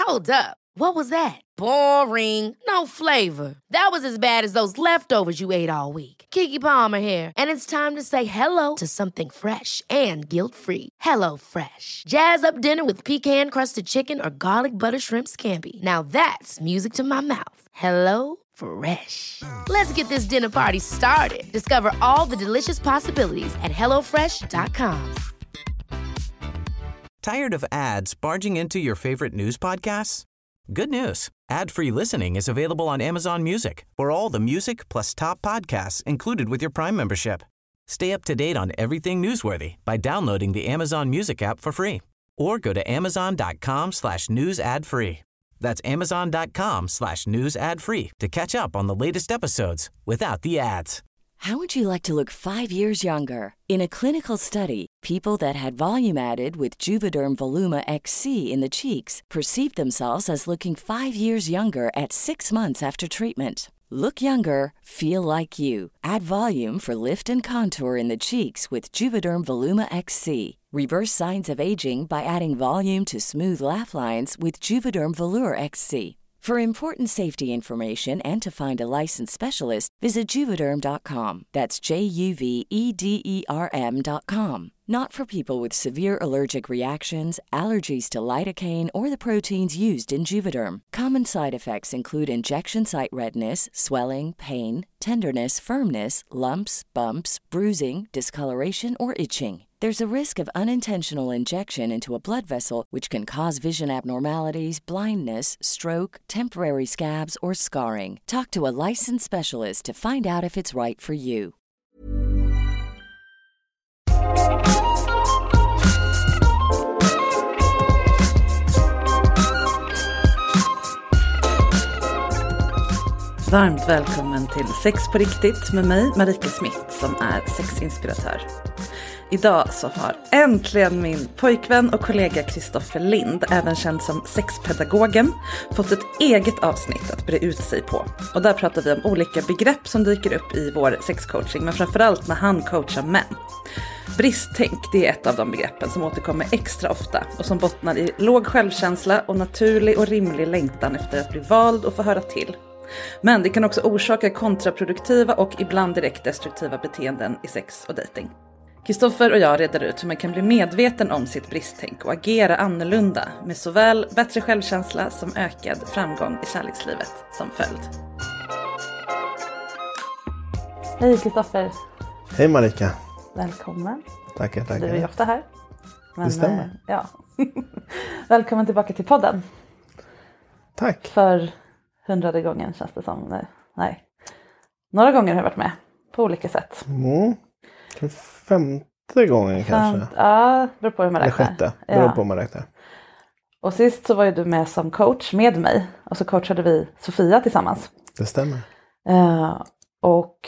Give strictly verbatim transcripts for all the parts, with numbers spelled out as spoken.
Hold up. What was that? Boring. No flavor. That was as bad as those leftovers you ate all week. Keke Palmer here, and it's time to say hello to something fresh and guilt-free. Hello Fresh. Jazz up dinner with pecan-crusted chicken or garlic butter shrimp scampi. Now that's music to my mouth. Hello Fresh. Let's get this dinner party started. Discover all the delicious possibilities at hello fresh dot com. Tired of ads barging into your favorite news podcasts? Good news. Ad-free listening is available on Amazon Music for all the music plus top podcasts included with your Prime membership. Stay up to date on everything newsworthy by downloading the Amazon Music app for free or go to amazon.com slash news ad free. That's amazon.com slash news ad free to catch up on the latest episodes without the ads. How would you like to look five years younger? In a clinical study, people that had volume added with Juvederm Voluma X C in the cheeks perceived themselves as looking five years younger at six months after treatment. Look younger, feel like you. Add volume for lift and contour in the cheeks with Juvederm Voluma X C. Reverse signs of aging by adding volume to smooth laugh lines with Juvederm Volure X C. For important safety information and to find a licensed specialist, visit Juvederm dot com. That's J U V E D E R M dot com. Not for people with severe allergic reactions, allergies to lidocaine, or the proteins used in Juvederm. Common side effects include injection site redness, swelling, pain, tenderness, firmness, lumps, bumps, bruising, discoloration, or itching. There's a risk of unintentional injection into a blood vessel, which can cause vision abnormalities, blindness, stroke, temporary scabs, or scarring. Talk to a licensed specialist to find out if it's right for you. Varmt välkommen till Sex på riktigt med mig, Marika Smith, som är sexinspiratör. Idag så har äntligen min pojkvän och kollega Kristoffer Lind, även känd som sexpedagogen, fått ett eget avsnitt att bre ut sig på. Och där pratar vi om olika begrepp som dyker upp i vår sexcoaching, men framförallt när han coachar män. Bristtänk, det är ett av de begreppen som återkommer extra ofta och som bottnar i låg självkänsla och naturlig och rimlig längtan efter att bli vald och få höra till. Men det kan också orsaka kontraproduktiva och ibland direkt destruktiva beteenden i sex och dating. Kristoffer och jag reder ut hur man kan bli medveten om sitt bristtänk och agera annorlunda med såväl bättre självkänsla som ökad framgång i kärlekslivet som följd. Hej Kristoffer. Hej Marika. Välkommen. Tackar, tackar. Du är ju ofta här. Men, det stämmer. Eh, ja. Välkommen tillbaka till podden. Tack. För hundrade gången känns det som. Nej. Nej. Några gånger har jag varit med på olika sätt. Mm. Femte gången Femt, kanske. Ja, beror på hur man räknar. Eller sjätte, beror ja. på hur man räknar. Och sist så var ju du med som coach med mig. Och så coachade vi Sofia tillsammans. Det stämmer. Uh, och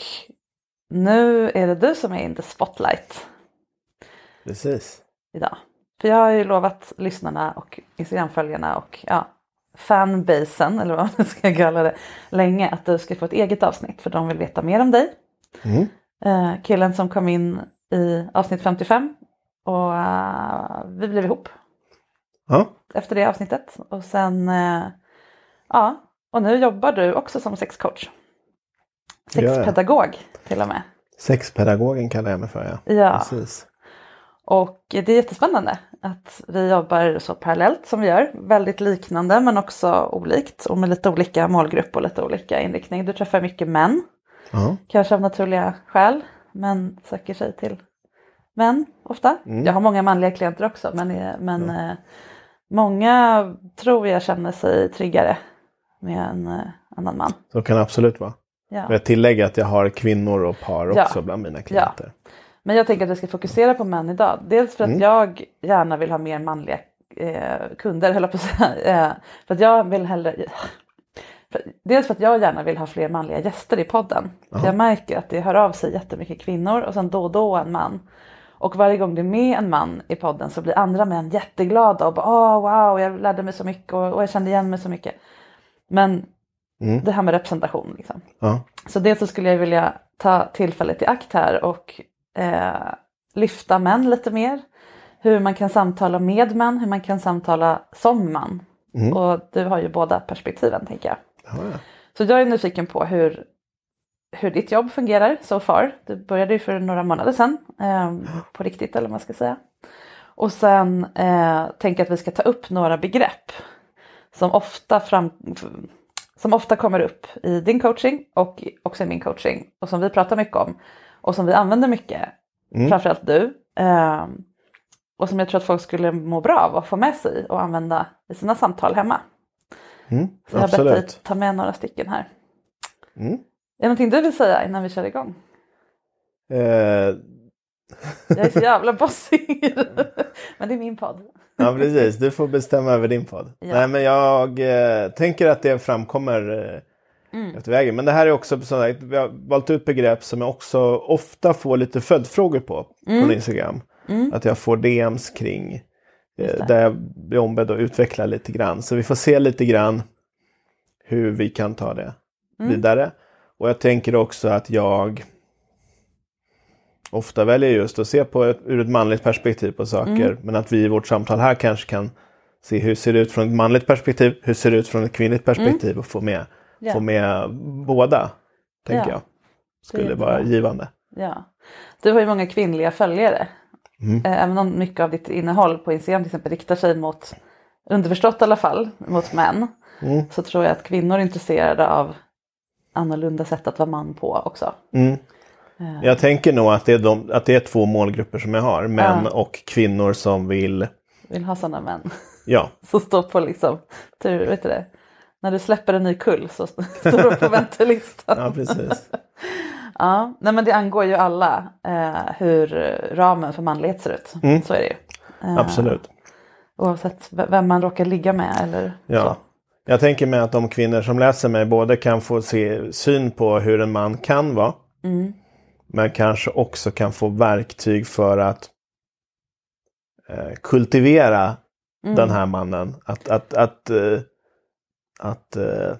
nu är det du som är in the spotlight. Precis. Idag. För jag har ju lovat lyssnarna och Instagramföljarna och ja, fanbasen, eller vad man ska kalla det, länge att du ska få ett eget avsnitt. För de vill veta mer om dig. Mm. Uh, killen som kom in i avsnitt femtiofem. Och uh, vi blev ihop. Ja. Efter det avsnittet. Och sen, uh, ja, och nu jobbar du också som sexcoach. Sexpedagog till och med. Sexpedagogen kallar jag mig för, ja. Ja. Precis. Och det är jättespännande att vi jobbar så parallellt som vi gör. Väldigt liknande men också olikt. Och med lite olika målgrupp och lite olika inriktning. Du träffar mycket män. Ja. Kanske av naturliga skäl. Men söker sig till män ofta. Mm. Jag har många manliga klienter också. Men, men ja. eh, många tror jag känner sig tryggare med en eh, annan man. Så kan det absolut vara. Ja. Jag tillägger att jag har kvinnor och par också ja. bland mina klienter. Ja. Men jag tänker att vi ska fokusera på män idag. Dels för att mm. jag gärna vill ha mer manliga eh, kunder. Höll jag på att säga. Eh, för att jag vill hellre... För, dels för att jag gärna vill ha fler manliga gäster i podden. För jag märker att det hör av sig jättemycket kvinnor och sen då och då en man. Och varje gång det är med en man i podden så blir andra män jätteglada. Och bara, åh wow, jag lärde mig så mycket och, och jag kände igen mig så mycket. Men... Mm. Det här med representation liksom. Ja. Så dels så skulle jag vilja ta tillfället i akt här och eh, lyfta män lite mer. Hur man kan samtala med män, hur man kan samtala som man. Mm. Och du har ju båda perspektiven, tänker jag. Ja, ja. Så jag är nyfiken på hur, hur ditt jobb fungerar so far. Du började ju för några månader sedan. Eh, på riktigt, eller vad man ska säga. Och sen eh, tänker jag att vi ska ta upp några begrepp. Som ofta, fram, som ofta kommer upp i din coaching. Och också i min coaching. Och som vi pratar mycket om. Och som vi använder mycket. Mm. Framförallt du. Eh, och som jag tror att folk skulle må bra av att få med sig. Och använda i sina samtal hemma. Mm, så jag har bett dig ta med några stycken här. Mm. Är det någonting du vill säga innan vi kör igång? Eh. Jag är så jävla bossig. Men det är min podd. Ja, precis. Du får bestämma över din podd. Ja. Nej, men jag eh, tänker att det framkommer eh, mm. efter vägen. Men det här är också sådana, vi har valt ut begrepp som jag också ofta får lite följdfrågor på. Mm. På Instagram. Mm. Att jag får D Ms kring. Där jag blir ombedd att utveckla lite grann. Så vi får se lite grann hur vi kan ta det mm. vidare. Och jag tänker också att jag ofta väljer just att se på ett, ur ett manligt perspektiv på saker. Mm. Men att vi i vårt samtal här kanske kan se hur ser det ut från ett manligt perspektiv. Hur ser det ut från ett kvinnligt perspektiv. Mm. Och få med, yeah. få med båda, tänker ja. jag. Skulle vara givande. Ja. Du har ju många kvinnliga följare. Mm. Även om mycket av ditt innehåll på Instagram till exempel riktar sig mot, underförstått i alla fall, mot män. Mm. Så tror jag att kvinnor är intresserade av annorlunda sätt att vara man på också. Mm. Uh. Jag tänker nog att det, är de, att det är två målgrupper som jag har. Män uh. och kvinnor som vill... Vill ha sådana män. Ja. Så står på liksom, tur, vet du det? När du släpper en ny kull så står du på väntelistan. Ja, precis. Ja, nej men det angår ju alla eh, hur ramen för manlighet ser ut. Mm. Så är det ju. Eh, Absolut. Oavsett vem man råkar ligga med eller ja. så. Jag tänker mig att de kvinnor som läser mig både kan få se syn på hur en man kan vara. Mm. Men kanske också kan få verktyg för att eh, kultivera mm. den här mannen. Att, att, att, eh, att eh,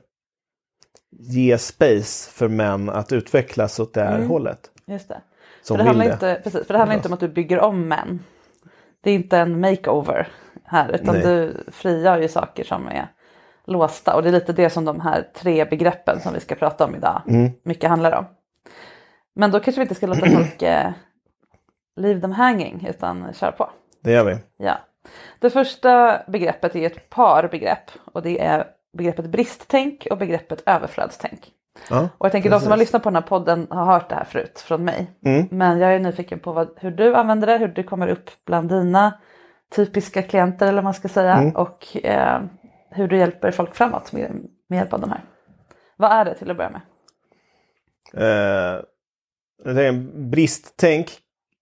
ge space för män att utvecklas åt det här mm. hållet. Just det. För det, handlar inte, precis, för det handlar inte om att du bygger om män. Det är inte en makeover här. Utan Nej. du frigör ju saker som är låsta. Och det är lite det som de här tre begreppen som vi ska prata om idag mm. mycket handlar om. Men då kanske vi inte ska låta folk eh, leave them hanging utan köra på. Det gör vi. Ja. Det första begreppet är ett par begrepp. Och det är begreppet bristtänk och begreppet överflödstänk. Ja, och jag tänker precis. De som har lyssnat på den här podden har hört det här förut från mig. Mm. Men jag är nyfiken på vad, hur du använder det, hur det kommer upp bland dina typiska klienter eller vad man ska säga. Mm. Och eh, hur du hjälper folk framåt med, med hjälp av de här. Vad är det till att börja med? Eh, det är en bristtänk.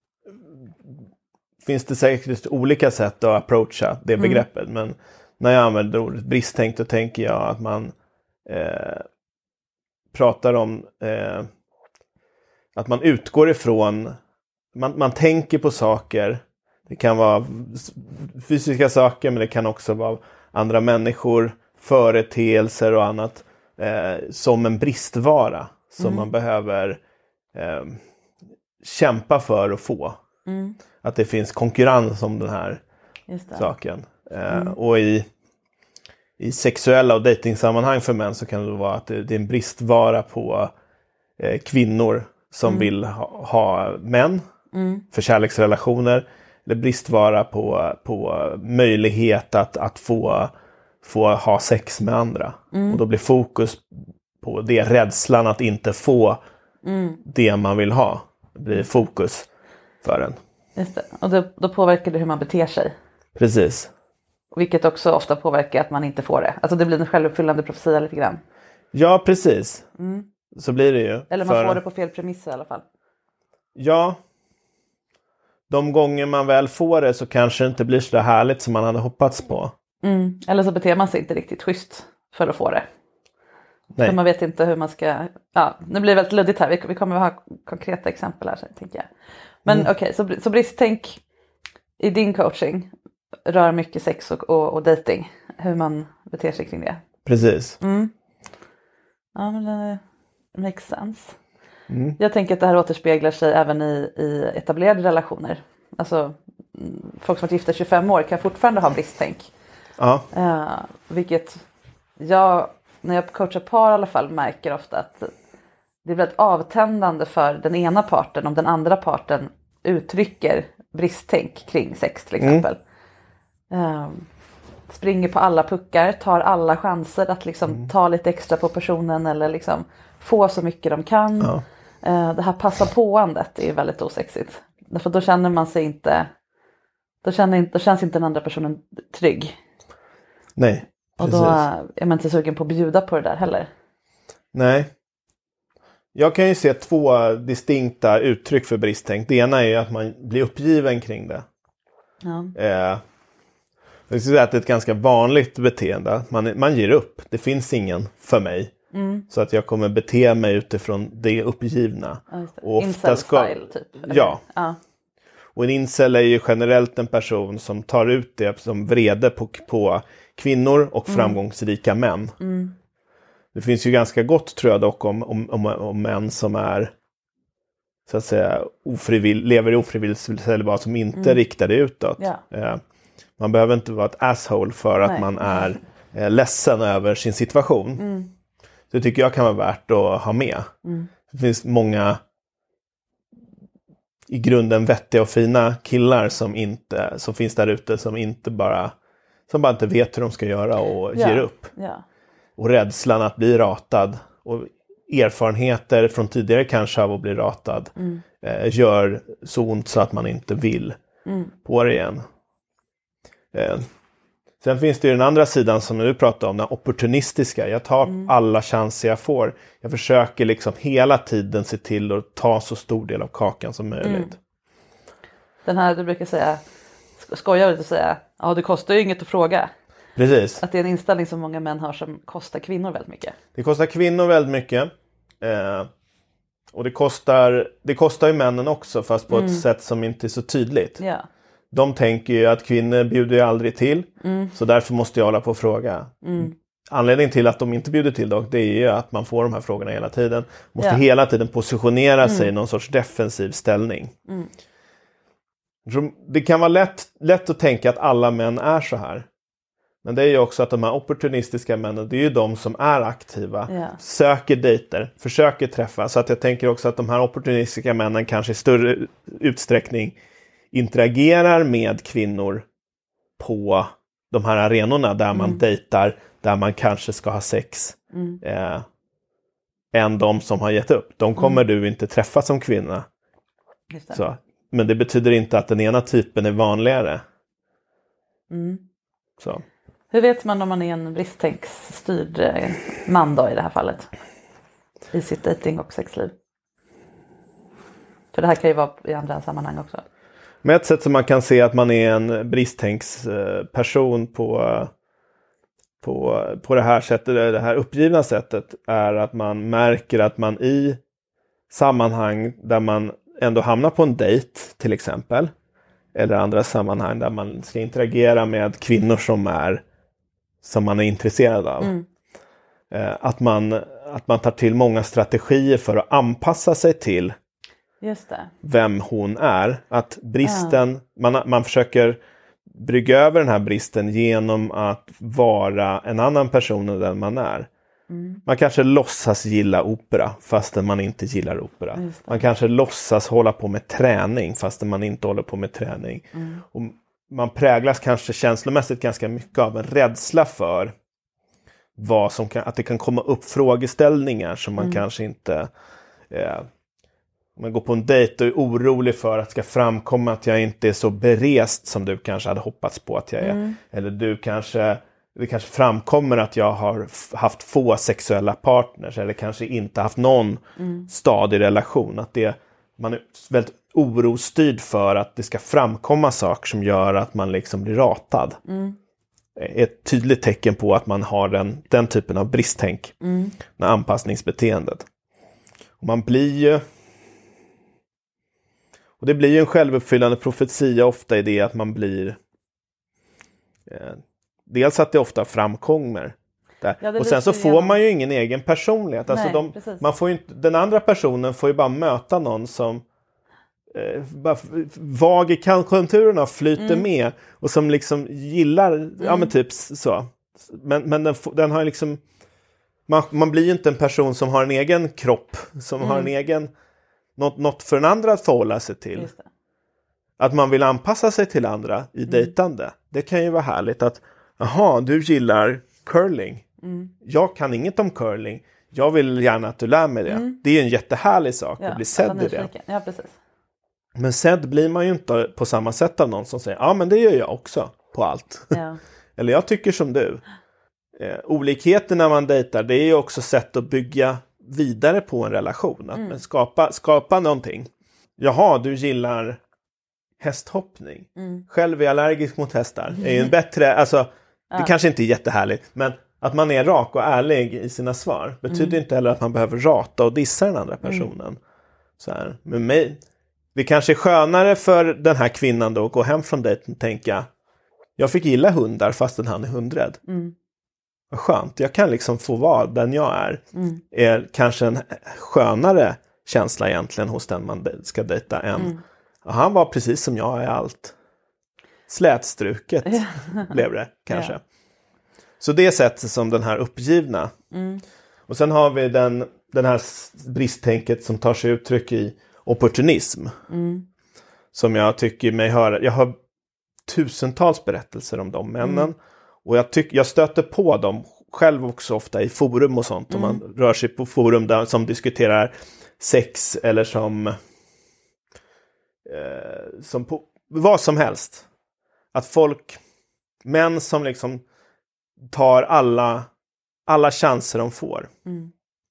Finns det säkert olika sätt att approacha det begreppet. Mm. Men när jag använder ordet bristtänk då tänker jag att man eh, pratar om eh, att man utgår ifrån, man, man tänker på saker. Det kan vara fysiska saker men det kan också vara andra människor, företeelser och annat eh, som en bristvara som mm. man behöver eh, kämpa för att få. Mm. Att det finns konkurrens om den här saken. Eh, mm. Och i, i sexuella och datingsammanhang för män så kan det vara att det, det är en bristvara på eh, kvinnor som mm. vill ha, ha män mm. för kärleksrelationer. Eller bristvara på, på möjlighet att, att få, få ha sex med andra. Mm. Och då blir fokus på det, rädslan att inte få mm. det man vill ha. Det blir fokus för en. Just det. Och då, då påverkar det hur man beter sig. Precis. Vilket också ofta påverkar att man inte får det. Alltså det blir en självuppfyllande profetia lite grann. Ja, precis. Mm. Så blir det ju. Eller man för... får det på fel premisser i alla fall. Ja. De gånger man väl får det så kanske det inte blir så härligt som man hade hoppats på. Mm. Eller så beter man sig inte riktigt schysst för att få det. Nej. För man vet inte hur man ska... Ja, nu blir det väldigt luddigt här. Vi, vi kommer att ha konkreta exempel här sen, tänker jag. Men mm. okej, okay, så, så bristtänk i din coaching rör mycket sex och, och, och dating. Hur man beter sig kring det. Precis. Mm. Ja, men det makes sense. Mm. Jag tänker att det här återspeglar sig även i, i etablerade relationer. Alltså folk som har varit gifta tjugofem år kan fortfarande ha bristtänk. Ja. Uh, vilket jag, när jag coachar par i alla fall, märker ofta att det är väldigt avtändande för den ena parten om den andra parten uttrycker bristtänk kring sex till exempel. Mm. Uh, springer på alla puckar, tar alla chanser att liksom mm. ta lite extra på personen eller liksom få så mycket de kan. Ja. Uh, det här passa påandet är väldigt osexigt. Därför då känner man sig inte, då, känner, då känns inte den andra personen trygg. Nej, precis. Och då är man inte sugen på att bjuda på det där heller. Nej. Jag kan ju se två distinkta uttryck för bristtänk. Det ena är ju att man blir uppgiven kring det. Ja. Eh, jag skulle säga att det är ett ganska vanligt beteende. Man, man ger upp. Det finns ingen för mig. Mm. Så att jag kommer bete mig utifrån det uppgivna. Ja, just det. Och ofta incel ska, style typ. Ja. ja. Och en incel är ju generellt en person som tar ut det som vrede på, på kvinnor och mm. framgångsrika män. Mm. Det finns ju ganska gott, tror jag dock, om, om, om, om män som är så att säga ofrivill, lever i ofrivilligt celibat som inte mm. riktar det utåt. Ja. Eh, man behöver inte vara ett asshole för att Nej. man är eh, ledsen över sin situation. Mm. Det tycker jag kan vara värt att ha med. Mm. Det finns många i grunden vettiga och fina killar som inte som finns där ute som inte bara som bara inte vet hur de ska göra och ja. ger upp. Ja. Och rädslan att bli ratad och erfarenheter från tidigare kanske av att bli ratad mm. eh, gör så ont så att man inte vill mm. på det igen. Eh, sen finns det ju den andra sidan som du pratar om, den opportunistiska. Jag tar mm. alla chanser jag får. Jag försöker liksom hela tiden se till att ta så stor del av kakan som möjligt. Mm. Den här, du brukar säga, skojar lite och säga, ja det kostar ju inget att fråga. Precis. Att det är en inställning som många män har som kostar kvinnor väldigt mycket. Det kostar kvinnor väldigt mycket. Eh, och det kostar, det kostar ju männen också, fast på mm. ett sätt som inte är så tydligt. Ja. De tänker ju att kvinnor bjuder ju aldrig till. Mm. Så därför måste jag hålla på och fråga. Mm. Anledningen till att de inte bjuder till dock, det är ju att man får de här frågorna hela tiden. Måste ja. hela tiden positionera mm. sig i någon sorts defensiv ställning. Mm. Det kan vara lätt, lätt att tänka att alla män är så här. Men det är ju också att de här opportunistiska männen, det är ju de som är aktiva. Ja. Söker dejter, försöker träffa. Så att jag tänker också att de här opportunistiska männen kanske i större utsträckning interagerar med kvinnor på de här arenorna där man mm. dejtar, där man kanske ska ha sex. Mm. Eh, än de som har gett upp. De kommer mm. du inte träffa som kvinna. Just det. Så. Men det betyder inte att den ena typen är vanligare. Mm. Så. Hur vet man om man är en bristtänksstyrd eh, man då i det här fallet? I sitt dating- och sexliv. För det här kan ju vara i andra sammanhang också. Med ett sätt som man kan se att man är en bristtänksperson på, på, på det här sättet, det här uppgivna sättet, är att man märker att man i sammanhang där man ändå hamnar på en dejt till exempel, eller andra sammanhang där man ska interagera med kvinnor som är som man är intresserad av. Mm. Att, man, att man tar till många strategier för att anpassa sig till Just det. vem hon är. Att bristen, ja. man, man försöker brygga över den här bristen genom att vara en annan person än den man är. Mm. Man kanske låtsas gilla opera fastän man inte gillar opera. Man kanske låtsas hålla på med träning fastän man inte håller på med träning. Mm. Och man präglas kanske känslomässigt ganska mycket av en rädsla för vad som kan, att det kan komma upp frågeställningar som man mm. kanske inte eh, om man går på en dejt och är orolig för att det ska framkomma att jag inte är så berest som du kanske hade hoppats på att jag är. Mm. Eller du kanske det kanske framkommer att jag har f- haft få sexuella partners eller kanske inte haft någon mm. stadig relation. Att det, man är väldigt orostyrd för att det ska framkomma saker som gör att man liksom blir ratad. Mm. Ett tydligt tecken på att man har den, den typen av bristtänk. Mm. Med anpassningsbeteendet. Och man blir ju... Och det blir ju en självuppfyllande profetia ofta i det att man blir... Eh, dels att det ofta framkommer. Där. Ja, och sen så får man ju ingen egen personlighet. Nej, alltså de, man får ju inte, den andra personen får ju bara möta någon som eh, bara vag i konjunkturerna flyter mm. med och som liksom gillar, mm. ja men typ så. Men, men den, den har liksom, man, man blir ju inte en person som har en egen kropp, som mm. har en egen, något, något för en andra att förhålla sig till. Att man vill anpassa sig till andra i mm. dejtande. Det kan ju vara härligt att, jaha, du gillar curling. Mm. Jag kan inget om curling. Jag vill gärna att du lär mig det. Mm. Det är en jättehärlig sak ja, att bli sedd i det. Ja, precis. Men sedd blir man ju inte på samma sätt av någon som säger, ja men det gör jag också på allt. Ja. Eller jag tycker som du. Eh, olikheten när man dejtar, det är ju också sätt att bygga vidare på en relation. Att mm. skapa, skapa någonting. Jaha, du gillar hästhoppning. Mm. Själv är jag allergisk mot hästar. Mm. är ju en bättre, alltså ja. Det kanske inte är jättehärligt, men att man är rak och ärlig i sina svar betyder mm. inte heller att man behöver rata och dissa den andra personen. Mm. Så här, med mig. Det kanske är skönare för den här kvinnan då att gå hem från dejten och tänka, jag fick gilla hundar fastän han är hundrädd. Mm. Vad skönt, jag kan liksom få vara den jag är. Mm. Är kanske en skönare känsla egentligen hos den man ska dejta än mm. han var precis som jag är allt. Slätstruket blev det kanske. Ja. Så det är sättet som den här uppgivna. Mm. Och sen har vi den, den här bristtänket som tar sig uttryck i opportunism. Mm. Som jag tycker mig höra. Jag har tusentals berättelser om de männen. Mm. Och jag, tyck, jag stöter på dem själv också ofta i forum och sånt. Mm. Om man rör sig på forum där, som diskuterar sex eller som... Eh, som på vad som helst. Att folk, män som liksom tar alla alla chanser de får. Mm.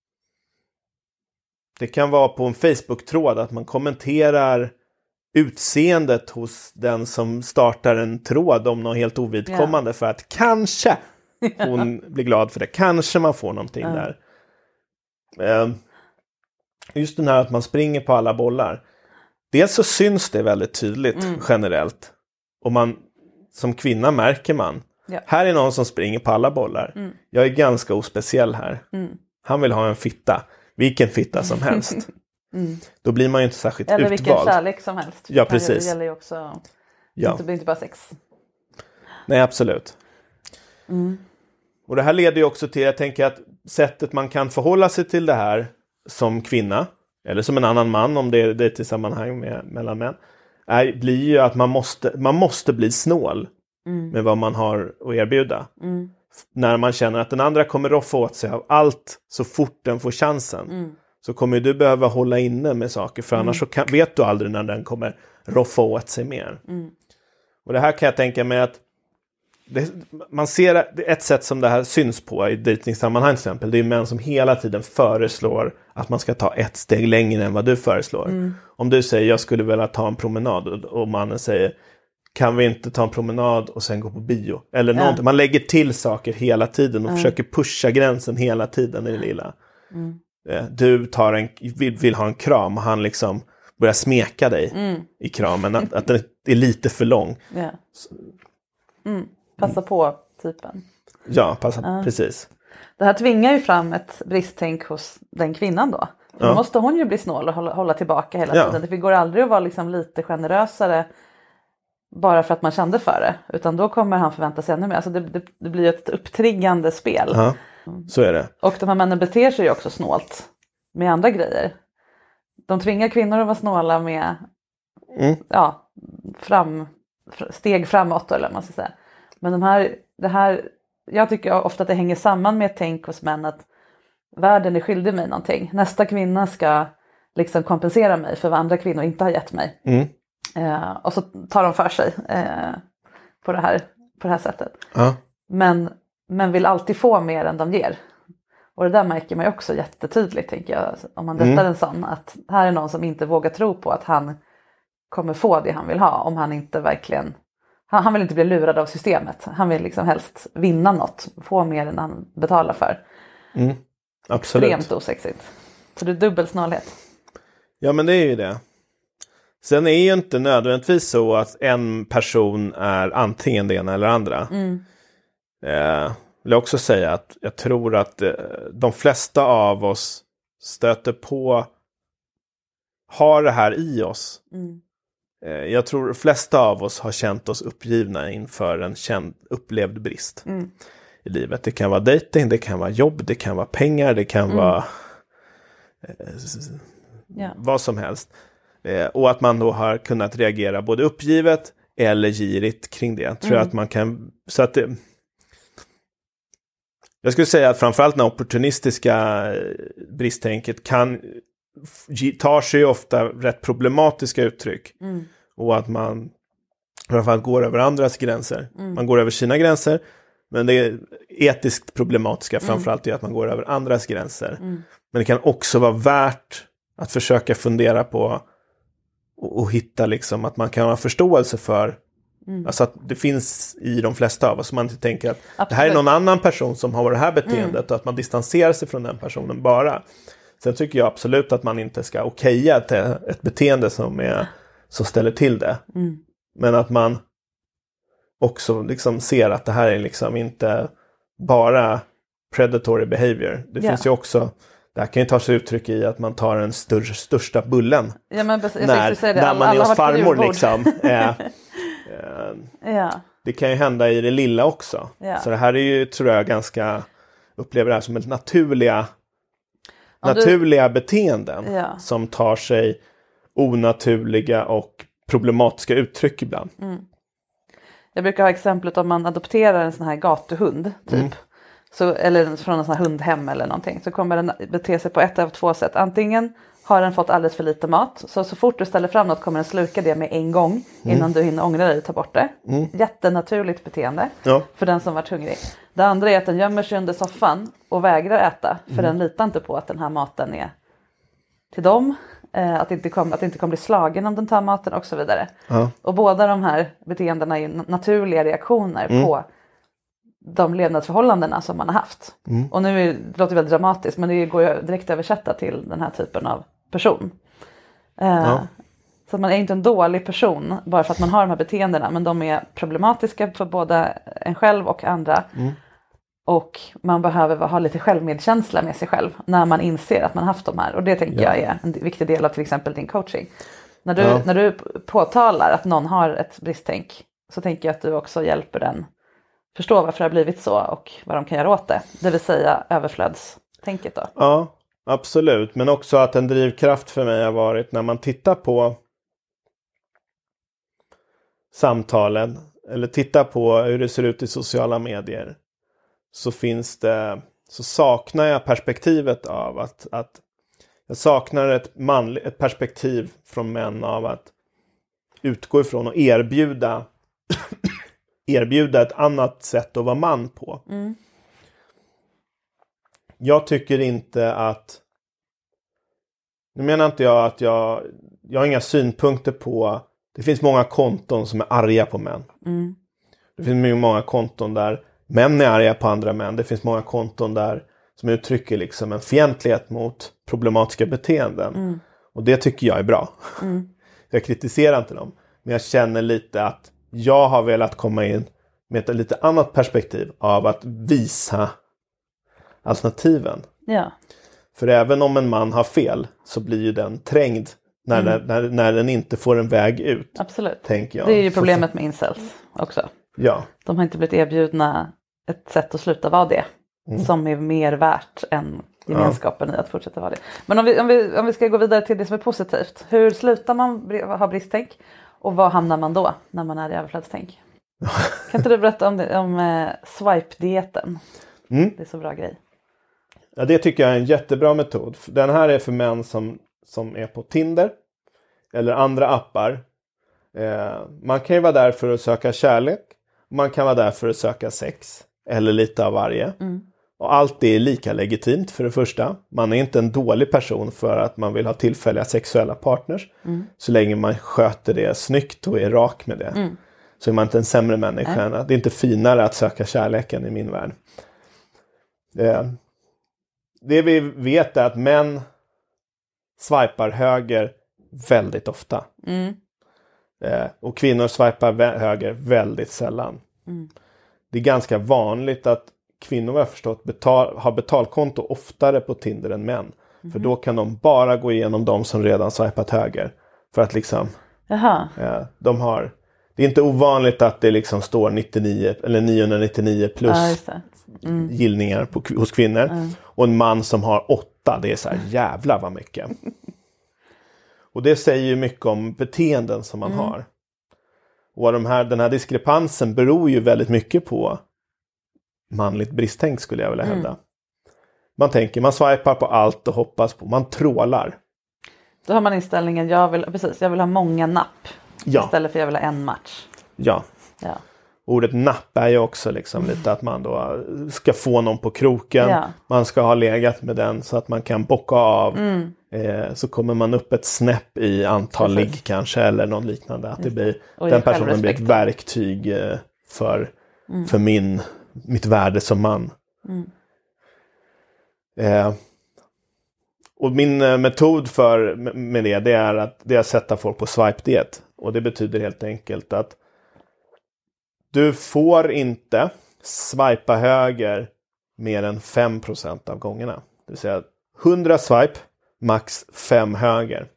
Det kan vara på en Facebook-tråd att man kommenterar utseendet hos den som startar en tråd om något helt ovidkommande yeah. för att kanske hon blir glad för det. Kanske man får någonting uh. där. Eh, just den här att man springer på alla bollar. Dels så syns det väldigt tydligt mm. generellt. Och man, som kvinna märker man. Ja. Här är någon som springer på alla bollar. Mm. Jag är ganska ospeciell här. Mm. Han vill ha en fitta. Vilken fitta som helst. mm. Då blir man ju inte särskilt Eller utvald. Eller vilken kärlek som helst. Ja, precis. Det gäller ju också. Ja. Det blir inte bara sex. Nej, absolut. Mm. Och det här leder ju också till, jag tänker att sättet man kan förhålla sig till det här som kvinna. Eller som en annan man om det är det till sammanhang med, mellan män. Är, blir ju att man måste, man måste bli snål mm. med vad man har att erbjuda. Mm. När man känner att den andra kommer roffa åt sig av allt så fort den får chansen. Mm. Så kommer du behöva hålla inne med saker. För annars mm. så kan, vet du aldrig när den kommer roffa åt sig mer. Mm. Och det här kan jag tänka mig att det, man ser ett sätt som det här syns på i dejtingsammanhang till exempel. Det är män som hela tiden föreslår att man ska ta ett steg längre än vad du föreslår. Mm. Om du säger jag skulle vilja ta en promenad och, och mannen säger kan vi inte ta en promenad och sen gå på bio? Eller ja. någonting. Man lägger till saker hela tiden och mm. försöker pusha gränsen hela tiden i det lilla. Mm. Du tar en, vill, vill ha en kram och han liksom börjar smeka dig mm. i kramen. Att, att den är lite för lång. Ja. Mm. Passa på typen. Ja, passa, ja. precis. Det här tvingar ju fram ett bristtänk hos den kvinnan då. Då ja. måste hon ju bli snål och hålla, hålla tillbaka hela ja. tiden. Det går aldrig att vara liksom lite generösare bara för att man kände för det. Utan då kommer han förvänta sig ännu mer. Alltså det, det, det blir ett upptriggande spel. Ja, så är det. Och de här männen beter sig ju också snålt med andra grejer. De tvingar kvinnor att vara snåla med mm. ja, fram, steg framåt eller vad man ska säga. Men de här, det här, jag tycker ofta att det hänger samman med ett tänk hos män att världen är skyldig mig någonting. Nästa kvinna ska liksom kompensera mig för vad andra kvinnor inte har gett mig. Mm. Eh, och så tar de för sig eh, på, det här, på det här sättet. Ja. Men, men vill alltid få mer än de ger. Och det där märker man ju också jättetydligt, tänker jag. Om man döttar mm. en sån, att här är någon som inte vågar tro på att han kommer få det han vill ha. Om han inte verkligen... Han, han vill inte bli lurad av systemet. Han vill liksom helst vinna något. Få mer än han betalar för. Mm. Absolut. Extremt osexigt. Så det är dubbel snålhet. Ja, men det är ju det. Sen är ju inte nödvändigtvis så att en person är antingen det ena eller andra. Mm. Eh, vill jag också säga att jag tror att eh, de flesta av oss stöter på har det här i oss. Mm. Eh, jag tror de flesta av oss har känt oss uppgivna inför en känd, upplevd brist Mm. i livet. Det kan vara dating, det kan vara jobb, det kan vara pengar, det kan Mm. vara eh, Ja. vad som helst. Eh, och att man då har kunnat reagera både uppgivet eller girigt kring det. Tror Mm. jag att man kan... Så att det, jag skulle säga att framförallt när opportunistiska bristtänket kan tar sig ofta rätt problematiska uttryck. Mm. Och att man framförallt går över andras gränser. Mm. Man går över sina gränser, men det är etiskt problematiska Mm. framförallt är att man går över andras gränser. Mm. Men det kan också vara värt att försöka fundera på och, och hitta liksom att man kan ha förståelse för Mm. alltså att det finns i de flesta av oss. Man inte tänker att Absolut. det här är någon annan person som har det här beteendet mm. och att man distanserar sig från den personen bara. Sen tycker jag absolut att man inte ska okeja ett, ett beteende som, är, som ställer till det. Mm. Men att man också liksom ser att det här är liksom inte bara predatory behavior. Det yeah. finns ju också, det här kan ju ta sig uttryck i att man tar den stör, största bullen. Ja, men jag när, säga det. när Alla, man är alla hos har varit på farmor julbord. liksom. eh, eh, ja. Det kan ju hända i det lilla också. Ja. Så det här är ju, tror jag, ganska, upplever det här som ett naturliga Om du- naturliga beteenden Ja. som tar sig onaturliga och problematiska uttryck ibland. Mm. Jag brukar ha exemplet om man adopterar en sån här gatuhund typ. Mm. Så, eller från en sån här hundhem eller någonting. Så kommer den bete sig på ett av två sätt. Antingen har den fått alldeles för lite mat. Så så fort du ställer fram något kommer den sluka det med en gång. Mm. Innan du hinner ångra dig och ta bort det. Mm. Jättenaturligt beteende. Ja. För den som varit hungrig. Det andra är att den gömmer sig under soffan. Och vägrar äta. För Mm. den litar inte på att den här maten är till dem. Eh, att, inte kom, att inte kommer bli slagen om den tar maten och så vidare. Ja. Och båda de här beteendena är ju naturliga reaktioner Mm. på de levnadsförhållandena som man har haft. Mm. Och nu är, det låter väldigt dramatiskt, men det går ju direkt översätta till den här typen av person. Eh, Ja. Så att man är inte en dålig person bara för att man har de här beteendena, men de är problematiska för både en själv och andra. Mm. Och man behöver ha lite självmedkänsla med sig själv när man inser att man haft de här. Och det tänker Ja. jag är en viktig del av till exempel din coaching. När du, Ja. när du påtalar att någon har ett bristtänk, så tänker jag att du också hjälper den förstå varför det har blivit så och vad de kan göra åt det. Det vill säga överflödstänket då. Ja, absolut. Men också att en drivkraft för mig har varit när man tittar på samtalen eller tittar på hur det ser ut i sociala medier, så finns det, så saknar jag perspektivet av att, att jag saknar ett, manlig, ett perspektiv från män av att utgå ifrån och erbjuda erbjuda ett annat sätt att vara man på. Mm. Jag tycker inte att, nu menar inte jag att jag jag har inga synpunkter på, det finns många konton som är arga på män. Mm. Det finns många konton där män är arga på andra män. Det finns många konton där som uttrycker liksom en fientlighet mot problematiska beteenden. Mm. Och det tycker jag är bra. Mm. Jag kritiserar inte dem. Men jag känner lite att jag har velat komma in med ett lite annat perspektiv av att visa alternativen. Ja. För även om en man har fel så blir ju den trängd när, Mm. den, när, när den inte får en väg ut. Absolut. Tänker jag. Det är ju Så- problemet med incels också. Ja. De har inte blivit erbjudna ett sätt att sluta vara det. Mm. Som är mer värt än gemenskapen i att fortsätta vara det. Men om vi, om, vi, om vi ska gå vidare till det som är positivt. Hur slutar man bri- ha bristtänk? Och vad hamnar man då när man är i överflödstänk? Kan inte du berätta om, det, om eh, swipe-dieten? Mm. Det är så bra grej. Ja, det tycker jag är en jättebra metod. Den här är för män som, som är på Tinder eller andra appar. Eh, man kan ju vara där för att söka kärlek. Man kan vara där för att söka sex. Eller lite av varje. Mm. Och allt det är lika legitimt för det första. Man är inte en dålig person för att man vill ha tillfälliga sexuella partners. Mm. Så länge man sköter det snyggt och är rak med det. Mm. Så är man inte en sämre människa. Det är inte finare att söka kärleken i min värld. Eh, det vi vet är att män swipar höger väldigt ofta. Mm. Eh, och kvinnor swipar vä- höger väldigt sällan. Mm. Det är ganska vanligt att kvinnor, vad jag förstått, betal, har betalkonto oftare på Tinder än män. Mm. För då kan de bara gå igenom de som redan swipat höger. För att liksom... Jaha. Ja, de har... Det är inte ovanligt att det liksom står nittionio eller niohundranittionio plus ja, mm. gillningar på, hos kvinnor. Mm. Och en man som har åtta, det är så här jävla vad mycket. Och det säger ju mycket om beteenden som man mm. har. Och de här, den här diskrepansen beror ju väldigt mycket på manligt bristtänk, skulle jag vilja hävda. Mm. Man tänker, man swipar på allt och hoppas på, man trålar. Då har man inställningen, jag vill, precis, jag vill ha många napp. Ja. Istället för jag vill ha en match. Ja. ja. Ordet napp är ju också liksom mm. lite att man då ska få någon på kroken. Ja. Man ska ha legat med den så att man kan bocka av. Mm. Eh, så kommer man upp ett snäpp i antal precis. ligg kanske eller något liknande. Att det blir, den personen blir ett verktyg eh, för, mm. för min, mitt värde som man. Mm. Eh, och min eh, metod för, med det, det är att, det är att sätta folk på swipe-diet. Och det betyder helt enkelt att du får inte swipa höger mer än fem procent av gångerna. Det vill säga hundra swipe, max fem höger.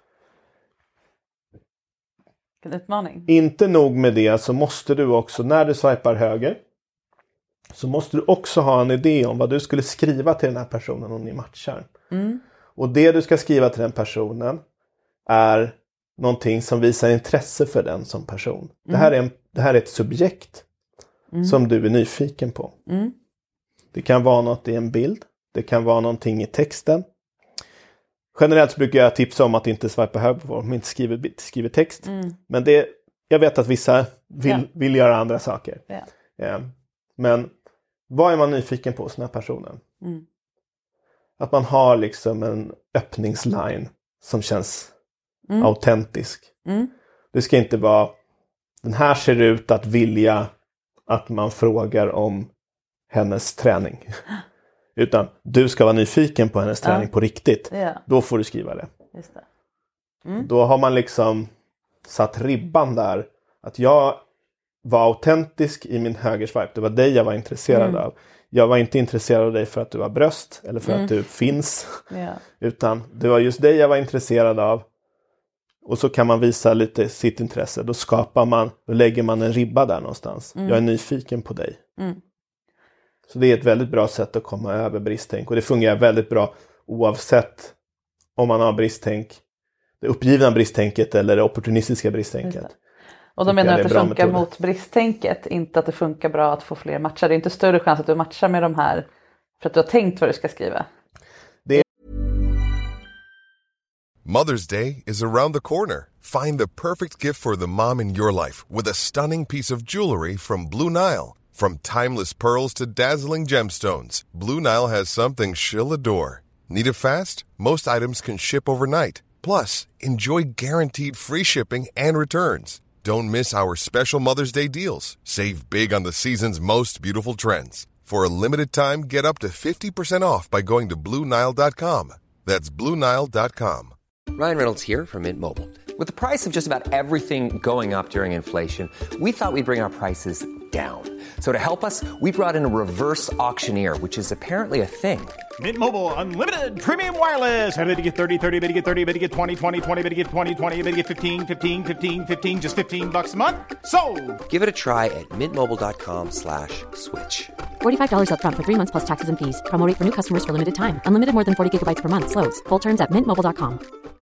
En utmaning. Inte nog med det, så måste du också, när du swipar höger, så måste du också ha en idé om vad du skulle skriva till den här personen om ni matchar. Mm. Och det du ska skriva till den personen är någonting som visar intresse för den som person. Mm. Det, här är en, det här är ett subjekt mm. som du är nyfiken på. Mm. Det kan vara något i en bild. Det kan vara någonting i texten. Generellt så brukar jag tipsa om att inte swipa höger på folk. Om inte skriver, skriver text. Mm. Men det, jag vet att vissa vill, ja. vill göra andra saker. Ja. Ja. Men vad är man nyfiken på hos den här personen? Mm. Att man har liksom en öppningsline som känns Mm. autentisk. Mm. Det ska inte vara den här ser ut att vilja att man frågar om hennes träning. Utan du ska vara nyfiken på hennes träning ja. på riktigt. Ja. Då får du skriva det. Just det. Mm. Då har man liksom satt ribban där. Att jag var autentisk i min högerswipe. Det var dig jag var intresserad mm. av. Jag var inte intresserad av dig för att du har bröst. Eller för mm. att du finns. Ja. Utan det var just dig jag var intresserad av. Och så kan man visa lite sitt intresse. Då skapar man, då lägger man en ribba där någonstans. Mm. Jag är nyfiken på dig. Mm. Så det är ett väldigt bra sätt att komma över bristtänk. Och det fungerar väldigt bra oavsett om man har bristtänk. Det uppgivna bristtänket eller det opportunistiska bristtänket. Och då menar du att det funkar metoder. Mot bristtänket. Inte att det funkar bra att få fler matcher. Det är inte större chans att du matchar med de här för att du har tänkt vad du ska skriva. Det Mother's Day is around the corner. Find the perfect gift for the mom in your life with a stunning piece of jewelry from Blue Nile. From timeless pearls to dazzling gemstones, Blue Nile has something she'll adore. Need it fast? Most items can ship overnight. Plus, enjoy guaranteed free shipping and returns. Don't miss our special Mother's Day deals. Save big on the season's most beautiful trends. For a limited time, get up to fifty percent off by going to Blue Nile dot com. That's Blue Nile dot com. Ryan Reynolds here from Mint Mobile. With the price of just about everything going up during inflation, we thought we'd bring our prices down. So to help us, we brought in a reverse auctioneer, which is apparently a thing. Mint Mobile Unlimited Premium Wireless. How to get thirty, thirty, how to get thirty, how to get twenty, twenty, twenty, how to get twenty, twenty, how to get fifteen, fifteen, fifteen, fifteen, just fifteen bucks a month? Sold! Give it a try at mintmobile.com slash switch. forty-five dollars up front for three months plus taxes and fees. Promo rate for new customers for limited time. Unlimited more than forty gigabytes per month. Slows full terms at mint mobile dot com.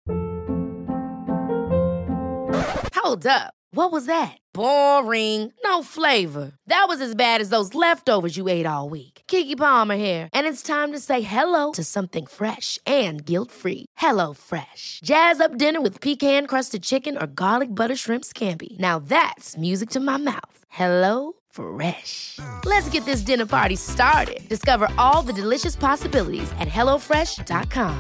Hold up. What was that? Boring. No flavor. That was as bad as those leftovers you ate all week. Keke Palmer here, and it's time to say hello to something fresh and guilt-free. Hello Fresh. Jazz up dinner with pecan-crusted chicken or garlic butter shrimp scampi. Now that's music to my mouth. Hello Fresh. Let's get this dinner party started. Discover all the delicious possibilities at hello fresh dot com.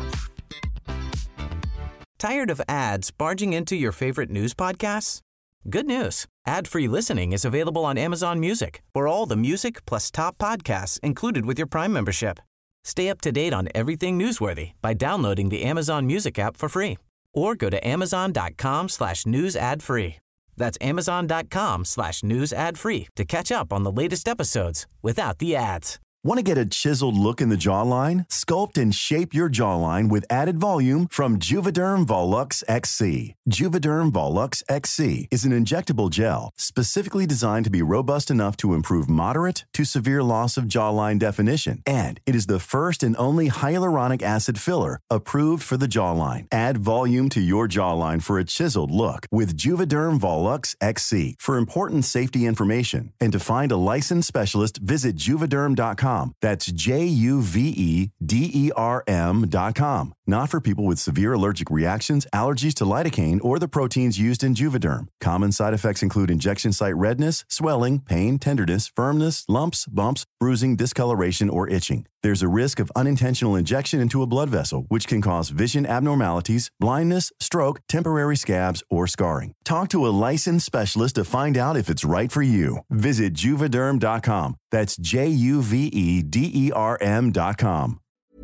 Tired of ads barging into your favorite news podcasts? Good news. Ad-free listening is available on Amazon Music for all the music plus top podcasts included with your Prime membership. Stay up to date on everything newsworthy by downloading the Amazon Music app for free or go to amazon.com slash news ad free. That's amazon.com slash news ad free to catch up on the latest episodes without the ads. Want to get a chiseled look in the jawline? Sculpt and shape your jawline with added volume from Juvederm Volux X C. Juvederm Volux X C is an injectable gel specifically designed to be robust enough to improve moderate to severe loss of jawline definition. And it is the first and only hyaluronic acid filler approved for the jawline. Add volume to your jawline for a chiseled look with Juvederm Volux X C. For important safety information and to find a licensed specialist, visit juvederm dot com. That's J U V E D E R M dot com. Not for people with severe allergic reactions, allergies to lidocaine, or the proteins used in Juvederm. Common side effects include injection site redness, swelling, pain, tenderness, firmness, lumps, bumps, bruising, discoloration, or itching. There's a risk of unintentional injection into a blood vessel, which can cause vision abnormalities, blindness, stroke, temporary scabs, or scarring. Talk to a licensed specialist to find out if it's right for you. Visit juvederm dot com. That's J U V E D E R M dot com.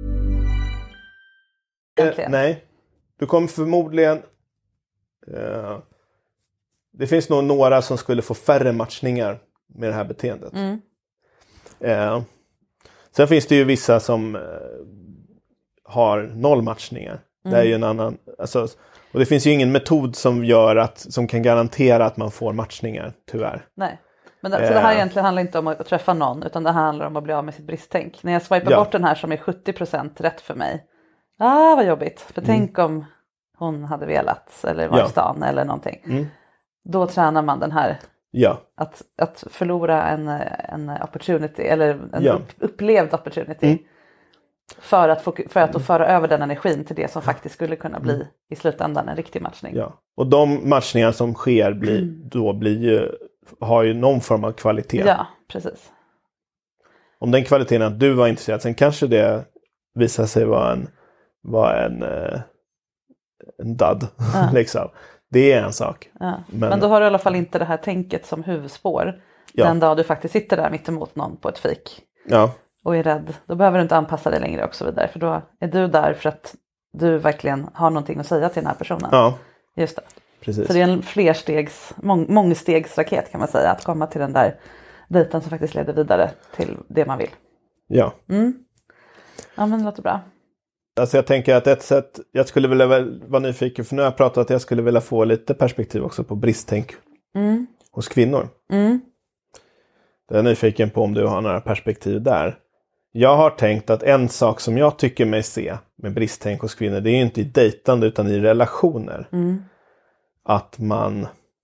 Eh, nej, du kommer förmodligen... Uh, det finns nog några som skulle få färre matchningar med det här beteendet. Mm. Uh, sen finns det ju vissa som uh, har noll matchningar. Mm. Det är ju en annan... Alltså, och det finns ju ingen metod som gör att, som kan garantera att man får matchningar, tyvärr. Nej. Men det, så det här egentligen handlar inte om att träffa någon, utan det här handlar om att bli av med sitt bristtänk. När jag swipar ja. bort den här som är sjuttio procent rätt för mig. Ah, vad jobbigt. För mm. tänk om hon hade velat eller var i ja. stan eller någonting. Mm. Då tränar man den här. Ja. Att, att förlora en, en opportunity eller en ja. upp, upplevd opportunity. Mm. För att, få, för att då föra över den energin till det som faktiskt skulle kunna bli i slutändan en riktig matchning. Ja. Och de matchningar som sker blir, mm. då blir ju, har ju någon form av kvalitet. Ja, precis. Om den kvaliteten att du var intresserad, sen kanske det visar sig vara en, var en, en dud. Ja. liksom. Det är en sak. Ja. Men, Men då har du i alla fall inte det här tänket som huvudspår. Ja. Den dag du faktiskt sitter där mitt emot någon på ett fik. Ja. Och är rädd. Då behöver du inte anpassa dig längre och så vidare. För då är du där för att du verkligen har någonting att säga till den här personen. Ja. Just det. Precis. Så det är en flerstegs, mång, mångstegsraket kan man säga. Att komma till den där dejten som faktiskt leder vidare till det man vill. Ja. Mm. Ja, men det låter bra. Alltså jag tänker att ett sätt, jag skulle vilja vara nyfiken, för nu har jag pratat att jag skulle vilja få lite perspektiv också på bristtänk mm. hos kvinnor. Mm. Jag är nyfiken på om du har några perspektiv där. Jag har tänkt att en sak som jag tycker mig se med bristtänk hos kvinnor, det är inte i dejtande utan i relationer. Mm. Att man,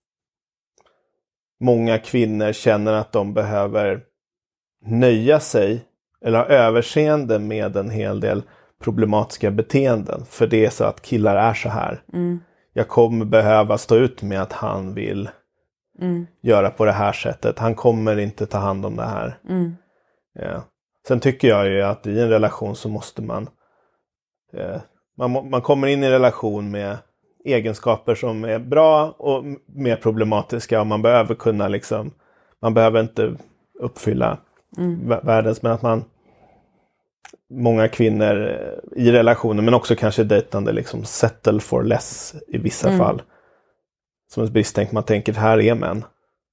många kvinnor känner att de behöver nöja sig eller ha överseende med en hel del problematiska beteenden. För det är så att killar är så här. Mm. Jag kommer behöva stå ut med att han vill mm. göra på det här sättet. Han kommer inte ta hand om det här. Mm. Ja. Sen tycker jag ju att i en relation så måste man, eh, man man kommer in i en relation med egenskaper som är bra och mer problematiska, och man behöver kunna liksom, man behöver inte uppfylla mm. världens, men att man, många kvinnor i relationer men också kanske dejtande liksom settle for less i vissa mm. fall. Som ett bristtänk, man tänker det här är män.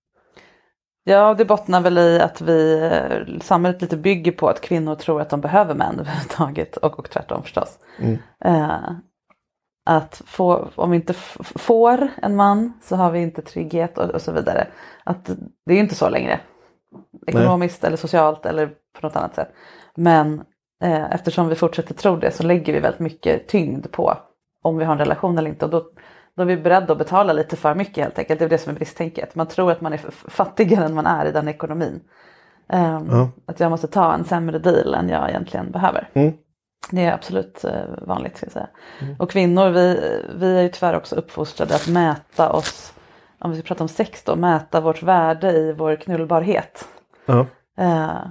Ja, det bottnar väl i att vi, samhället lite bygger på att kvinnor tror att de behöver män överhuvudtaget, och, och tvärtom förstås. Mm. Eh, att få, om vi inte f- får en man så har vi inte trygghet och, och så vidare. Att det är ju inte så längre. Ekonomiskt Nej. eller socialt eller på något annat sätt. Men eh, eftersom vi fortsätter tro det så lägger vi väldigt mycket tyngd på om vi har en relation eller inte. Och då Då är vi beredda att betala lite för mycket helt enkelt. Det är det som är bristtänket. Man tror att man är fattigare än man är i den ekonomin. Um, ja. Att jag måste ta en sämre deal än jag egentligen behöver. Mm. Det är absolut uh, vanligt, ska jag säga. Mm. Och kvinnor, vi, vi är ju tyvärr också uppfostrade att mäta oss, om vi ska prata om sex då, mäta vårt värde i vår knullbarhet. Ja. Uh,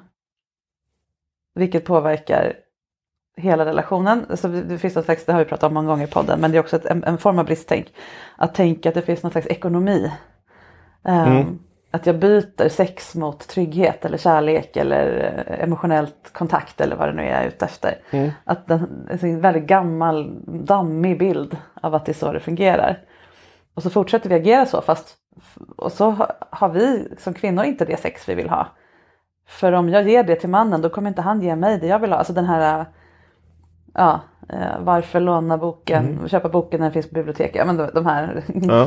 vilket påverkar hela relationen. Så det finns något slags, det har vi pratat om många gånger i podden, men det är också ett, en, en form av bristtänk. Att tänka att det finns någon slags ekonomi. Um, mm. Att jag byter sex mot trygghet eller kärlek eller emotionellt kontakt eller vad det nu är jag är ute efter. Mm. Att den, en väldigt gammal, dammig bild av att det är så det fungerar. Och så fortsätter vi agera så, fast och så har vi som kvinnor inte det sex vi vill ha. För om jag ger det till mannen, då kommer inte han ge mig det jag vill ha. Alltså den här, ja, varför låna boken, mm. köpa boken när den finns på biblioteket. Ja, men de, de här, ja.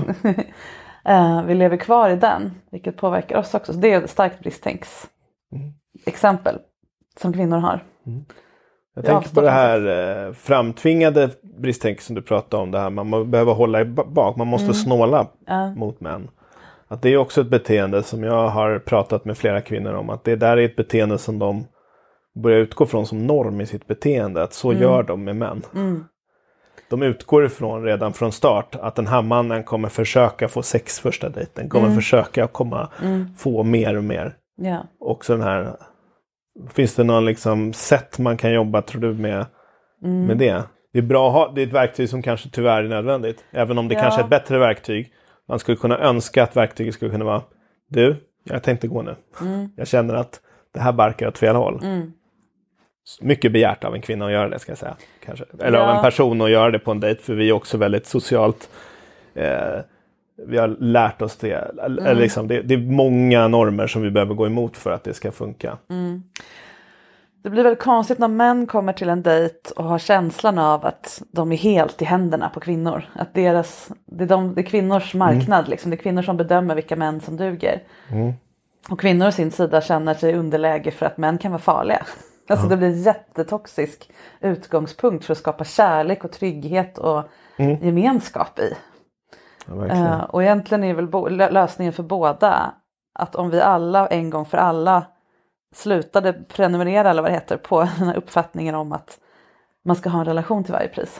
Vi lever kvar i den, vilket påverkar oss också. Så det är ett starkt bristtänks mm. exempel som kvinnor har. Mm. Jag tänker på det här eh, framtvingade bristtänk som du pratade om. Det här man behöver hålla i bak, man måste mm. snåla ja. mot män. Att det är också ett beteende som jag har pratat med flera kvinnor om. Att det där är ett beteende som de börjar utgå från som norm i sitt beteende. Att så mm. gör de med män. Mm. De utgår ifrån redan från start att den här mannen kommer försöka få sex första dejten. Kommer mm. försöka komma mm. få mer och mer. Yeah. Också den här... Finns det någon liksom sätt man kan jobba, tror du, med, mm. med det? Det är bra att ha, det är ett verktyg som kanske tyvärr är nödvändigt. Även om det ja. kanske är ett bättre verktyg. Man skulle kunna önska att verktyget skulle kunna vara: du, jag tänkte gå nu. Mm. Jag känner att det här barkar åt fel håll. Mm. Mycket begärt av en kvinna att göra det, ska jag säga. Kanske. Eller ja. av en person att göra det på en dejt. För vi är också väldigt socialt... Eh, vi har lärt oss det. Mm. Eller liksom, det. Det är många normer som vi behöver gå emot för att det ska funka. Mm. Det blir väl konstigt när män kommer till en dejt och har känslan av att de är helt i händerna på kvinnor. Att deras, det, är de, det är kvinnors marknad. Mm. Liksom. Det är kvinnor som bedömer vilka män som duger. Mm. Och kvinnor å sin sida känner sig i underläge för att män kan vara farliga. Alltså ja. det blir en jättetoxisk utgångspunkt för att skapa kärlek och trygghet och mm. gemenskap i. Ja, uh, och egentligen är väl bo- lösningen för båda att om vi alla en gång för alla slutade prenumerera, eller vad det heter, på den här uppfattningen om att man ska ha en relation till varje pris.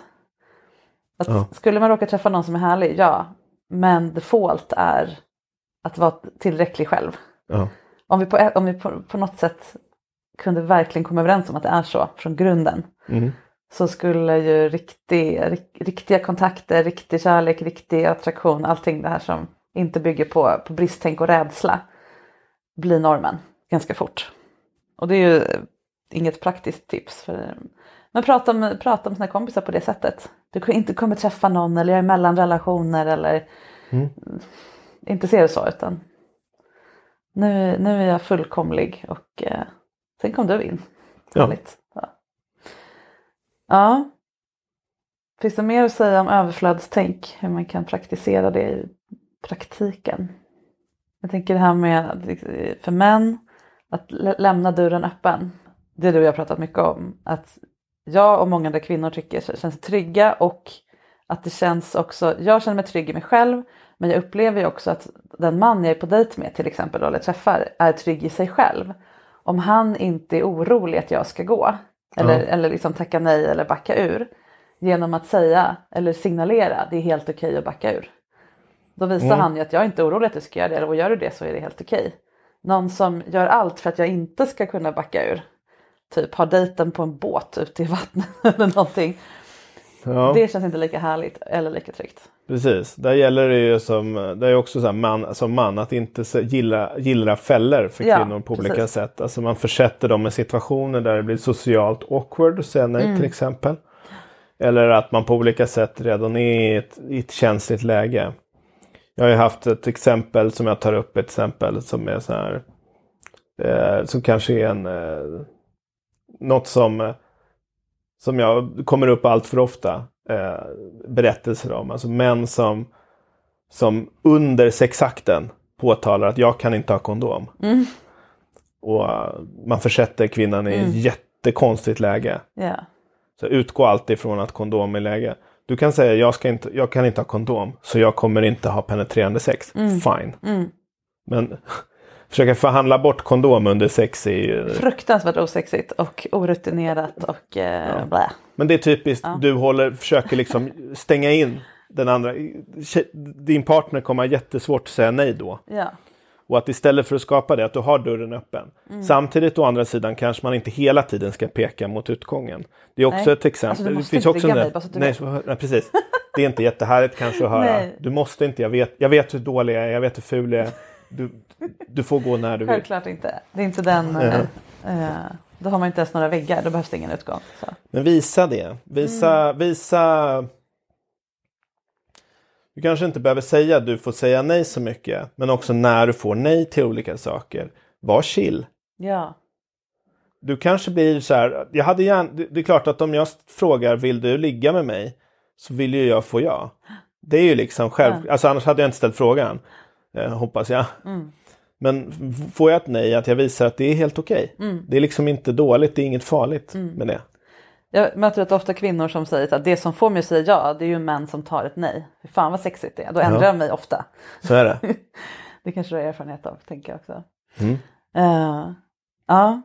Att ja. Skulle man råka träffa någon som är härlig, ja, men default är att vara tillräcklig själv. Ja. Om vi, på, om vi på, på något sätt kunde verkligen komma överens om att det är så från grunden. Mm. Så skulle ju riktig, riktiga kontakter, riktig kärlek, riktig attraktion, allting det här som inte bygger på, på bristtänk och rädsla bli normen ganska fort. Och det är ju inget praktiskt tips. För, men prata med, prata med sina kompisar på det sättet. Du kan inte komma träffa någon eller göra mellan relationer eller mm. inte se det så, utan nu, nu är jag fullkomlig och eh, sen kom du in. Ja. Ja. Ja. Finns det mer att säga om överflödstänk? Hur man kan praktisera det i praktiken? Jag tänker det här med för män att lä- lämna dörren öppen. Det är det vi har pratat mycket om. Att jag och många andra kvinnor tycker känns trygga, och att det känns också, jag känner mig trygg i mig själv, men jag upplever ju också att den man jag är på dejt med till exempel eller träffar är trygg i sig själv. Om han inte är orolig att jag ska gå eller, ja. eller liksom tacka nej eller backa ur genom att säga eller signalera det är helt okej att backa ur. Då visar mm. han ju att jag inte är orolig att du ska göra det, och gör du det så är det helt okej. Någon som gör allt för att jag inte ska kunna backa ur, typ har dejten på en båt ute i vattnet eller någonting. Ja. Det känns inte lika härligt eller lika tryggt. Precis, där gäller det ju som, det är också så här man, som man att inte gilla, gilla fällor för ja, kvinnor på precis. olika sätt. Alltså man försätter dem i situationer där det blir socialt awkward att säga nej mm. till exempel. Eller att man på olika sätt redan är i ett, i ett känsligt läge. Jag har ju haft ett exempel som jag tar upp, ett exempel som är så här, eh, som kanske är en eh, något som som jag kommer upp allt för ofta eh, berättelser om. Alltså män som som under sexakten påtalar att jag kan inte ha kondom. Mm. Och uh, man försätter kvinnan i mm. ett jättekonstigt läge. Yeah. Så utgå alltid från att kondom är läge. Du kan säga jag, ska inte, jag kan inte ha kondom, så jag kommer inte ha penetrerande sex. Mm. Fine. Mm. Men försöka förhandla bort kondom under sex är ju... fruktansvärt osexigt och orutinerat och eh, ja. blä. Men det är typiskt, ja. du håller, försöker liksom stänga in den andra. Din partner kommer jättesvårt att säga nej då. Ja. Och att istället för att skapa det, att du har dörren öppen. Mm. Samtidigt å andra sidan kanske man inte hela tiden ska peka mot utgången. Det är också nej. ett exempel. Alltså, du måste det finns inte också mig, bara så att du nej, så, nej, precis. Det är inte jättehärligt kanske att höra. Nej. Du måste inte, jag vet, jag vet hur dålig jag är, jag vet hur ful jag är. Du, du får gå när du vill. Självklart inte. Det är inte den... Mm. Uh, då har man inte ens några väggar, då behövs det ingen utgång. Så. Men visa det. Visa... Mm. visa Du kanske inte behöver säga att du får säga nej så mycket. Men också när du får nej till olika saker. Var chill. Ja. Du kanske blir så här, jag hade gärna, det är klart att om jag frågar vill du ligga med mig, så vill ju jag få ja. Det är ju liksom själv, ja. Alltså annars hade jag inte ställt frågan, eh, hoppas jag. Mm. Men får jag ett nej, att jag visar att det är helt okej. Mm. Det är liksom inte dåligt, det är inget farligt mm. med det. Jag möter rätt ofta kvinnor som säger att det som får mig att säga ja, det är ju män som tar ett nej. Fan vad sexigt det är, då ändrar ja. jag mig ofta. Så är det. Det kanske du har erfarenhet av, tänker jag också. Mm. Uh, ja,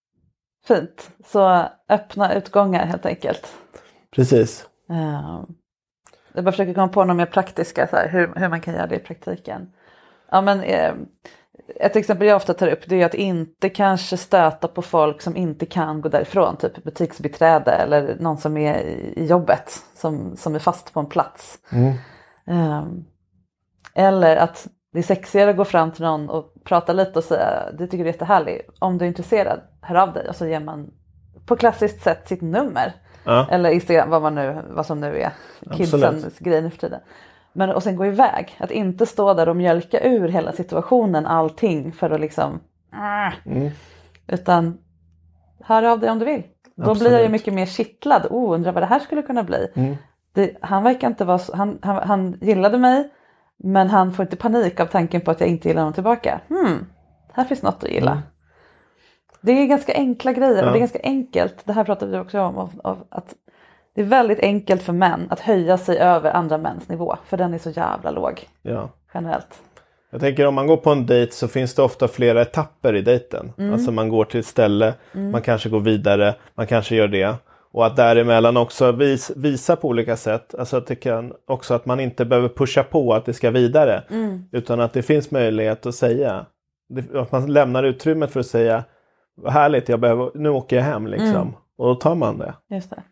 fint. Så öppna utgångar helt enkelt. Precis. Uh, jag bara försöker komma på något mer praktiska, så här, hur, hur man kan göra det i praktiken. Ja, men uh, ett exempel jag ofta tar upp, det är att inte kanske stöta på folk som inte kan gå därifrån. Typ butiksbiträde eller någon som är i jobbet, som, som är fast på en plats. Mm. Um, eller att det är sexigare att gå fram till någon och prata lite och säga, du tycker det är jättehärligt. Om du är intresserad, hör av dig. Och så ger man på klassiskt sätt sitt nummer. Ja. Eller Instagram, vad, man nu, vad som nu är kidsens grej nu för tiden. Men, och sen gå iväg. Att inte stå där och mjölka ur hela situationen, allting för att liksom... Mm. Utan hör av dig om du vill. Då Absolut. Blir jag ju mycket mer kittlad. Oh, undrar vad det här skulle kunna bli. Mm. Det, han verkar inte vara så, han, han, han gillade mig. Men han får inte panik av tanken på att jag inte gillar honom tillbaka. Hmm, här finns något att gilla. Mm. Det är ganska enkla grejer. Ja. Och det är ganska enkelt. Det här pratade vi också om. Av, av att det är väldigt enkelt för män att höja sig över andra mäns nivå. För den är så jävla låg. Ja. Generellt. Jag tänker om man går på en dejt så finns det ofta flera etapper i dejten. Mm. Alltså man går till ett ställe. Mm. Man kanske går vidare. Man kanske gör det. Och att däremellan också vis, visa på olika sätt. Alltså att det kan också att man inte behöver pusha på att det ska vidare. Mm. Utan att det finns möjlighet att säga. Att man lämnar utrymmet för att säga. Vad härligt, jag behöver, nu åker jag hem liksom. Mm. Och då tar man det. Just det.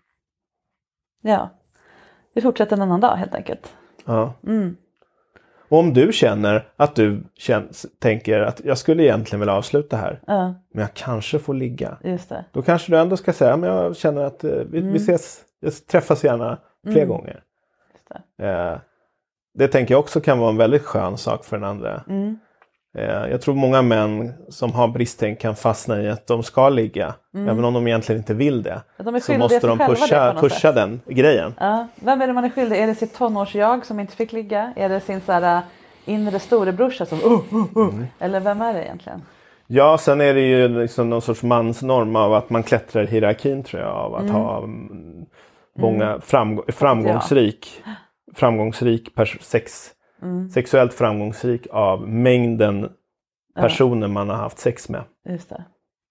Ja. Vi fortsätter en annan dag helt enkelt. Ja. Mm. Och om du känner att du känns, tänker att jag skulle egentligen vilja avsluta här. Uh. Men jag kanske får ligga. Just det. Då kanske du ändå ska säga, men jag känner att vi, mm. vi ses, jag träffas gärna fler mm. gånger. Just det. Eh, det tänker jag också kan vara en väldigt skön sak för den andra. Mm. Eh, jag tror många män som har bristtänk kan fastna i att de ska ligga. Mm. Även om de egentligen inte vill det. De så måste de pusha, pusha den grejen. Ja. Vem är det man är skyldig? Är det sitt tonårsjag som inte fick ligga? Är det sin så här inre storebrorsa som... Uh, uh, uh. Mm. Eller vem är det egentligen? Ja, sen är det ju liksom någon sorts mansnorm av att man klättrar i hierarkin, tror jag. Av att mm. ha um, många mm. framg- framgångsrik, ja. framgångsrik pers- sex... Mm. Sexuellt framgångsrik av mängden personer ja. Man har haft sex med. Just det.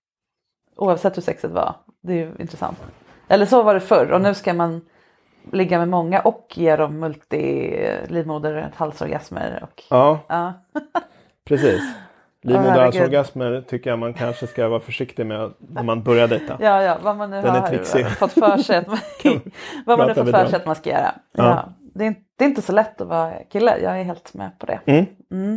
Oavsett hur sexet var. Det är ju intressant. Eller så var det förr. Och nu ska man ligga med många och ge dem multilivmoder, halsorgasmer. Och... Ja, ja. Precis. Livmoderhalsorgasmer tycker jag man kanske ska vara försiktig med när man börjar dejta. Ja, ja. Vad man nu Den har fått för sig att man, vad man nu fått för sig att man ska göra. Ja. Ja. Det, är, det är inte så lätt att vara kille. Jag är helt med på det. Mm. Mm.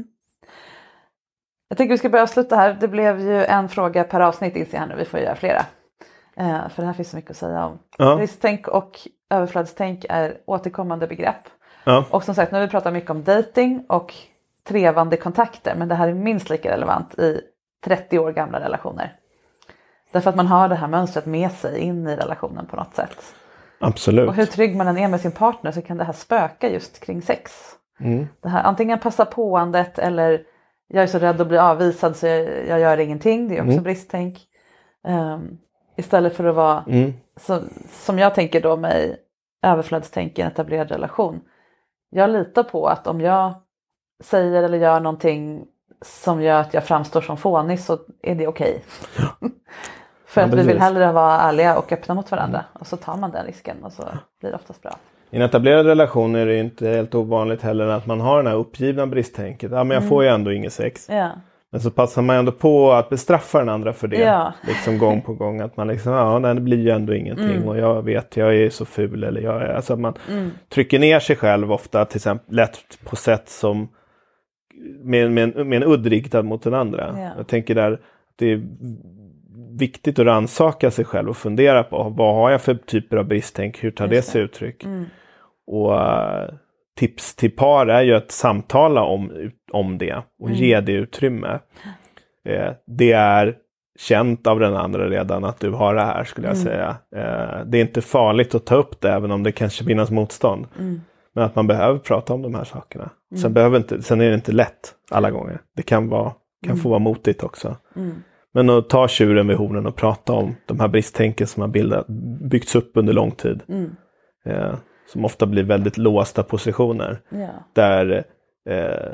Jag tänker vi ska börja avsluta här. Det blev ju en fråga per avsnitt inser jag här nu. Vi får göra flera. Eh, för det här finns så mycket att säga om. Ja. Risktänk och överflödstänk är återkommande begrepp. Ja. Och som sagt, nu har vi pratat mycket om dating och trevande kontakter. Men det här är minst lika relevant i trettio år gamla relationer. Därför att man har det här mönstret med sig in i relationen på något sätt. Absolut. Och hur trygg man än är med sin partner så kan det här spöka just kring sex. Mm. Det här, antingen passa påandet eller jag är så rädd att bli avvisad så jag, jag gör ingenting. Det är också mm. bristtänk. Um, istället för att vara, mm. så, som jag tänker då med överflödstänk i en etablerad relation. Jag litar på att om jag säger eller gör någonting som gör att jag framstår som fånig så är det okej. Okay. Ja. För ja, att precis. Vi vill hellre vara ärliga och öppna mot varandra. Mm. Och så tar man den risken och så blir det oftast bra. I en etablerad relation är det inte helt ovanligt heller att man har den här uppgivna bristtänket. Ja, men jag mm. får ju ändå inget sex. Ja. Men så passar man ändå på att bestraffa den andra för det. Ja. Liksom gång på gång. Att man liksom, ja det blir ju ändå ingenting. Mm. Och jag vet, jag är så ful. Eller jag är, alltså man mm. trycker ner sig själv ofta till exempel lätt på sätt som med, med, med en udd riktad mot den andra. Ja. Jag tänker där, det är viktigt att rannsaka sig själv och fundera på vad har jag för typer av bristtänk, hur tar det sig uttryck. Mm. Och uh, tips till par är ju att samtala om, om det och mm. ge det utrymme. Eh, det är känt av den andra redan att du har det här, skulle jag mm. säga. Eh, det är inte farligt att ta upp det, även om det kanske finns motstånd. Mm. Men att man behöver prata om de här sakerna. Mm. Sen, behöver inte, sen är det inte lätt alla gånger. Det kan, vara, kan mm. få vara motigt också. Mm. Men att ta tjuren vid hornen och prata om de här bristtänken som har bildat, byggts upp under lång tid. Mm. Eh, som ofta blir väldigt låsta positioner. Yeah. Där eh,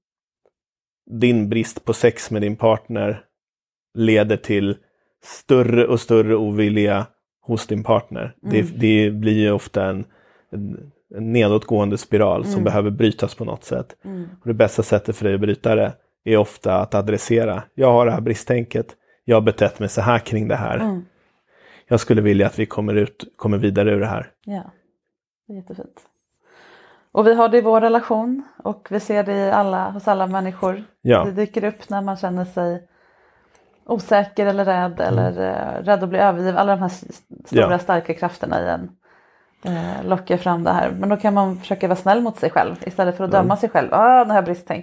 din brist på sex med din partner leder till större och större ovilja hos din partner. Mm. Det, det blir ju ofta en, en, en nedåtgående spiral mm. som behöver brytas på något sätt. Mm. Och det bästa sättet för dig att bryta det är ofta att adressera. Jag har det här bristtänket. Jag har betett mig så här kring det här. Mm. Jag skulle vilja att vi kommer, ut, kommer vidare ur det här. Ja, det är jättefint. Och vi har det i vår relation. Och vi ser det i alla, hos alla människor. Ja. Det dyker upp när man känner sig osäker eller rädd. Mm. Eller uh, rädd att bli övergiven. Alla de här stora ja. starka krafterna i en. Uh, lockar fram det här. Men då kan man försöka vara snäll mot sig själv. Istället för att döma mm. sig själv. Ah, den här bristtänk.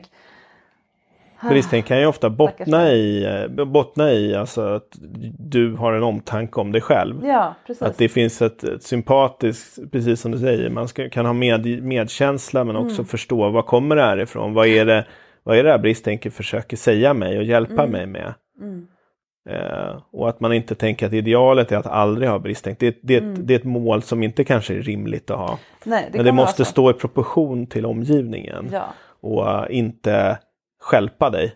Bristtänk kan ju ofta bottna i, bottna i alltså att du har en omtanke om dig själv. Ja, precis. Att det finns ett, ett sympatiskt, precis som du säger, man ska, kan ha med, medkänsla men också mm. förstå var kommer det här ifrån. Vad är det, vad är det här bristtänket försöker säga mig och hjälpa mm. mig med. Mm. Eh, och att man inte tänker att idealet är att aldrig ha bristtänk. Det, det, mm. det är ett mål som inte kanske är rimligt att ha. Nej, det men det måste stå i proportion till omgivningen. Ja. Och uh, inte skälpa dig.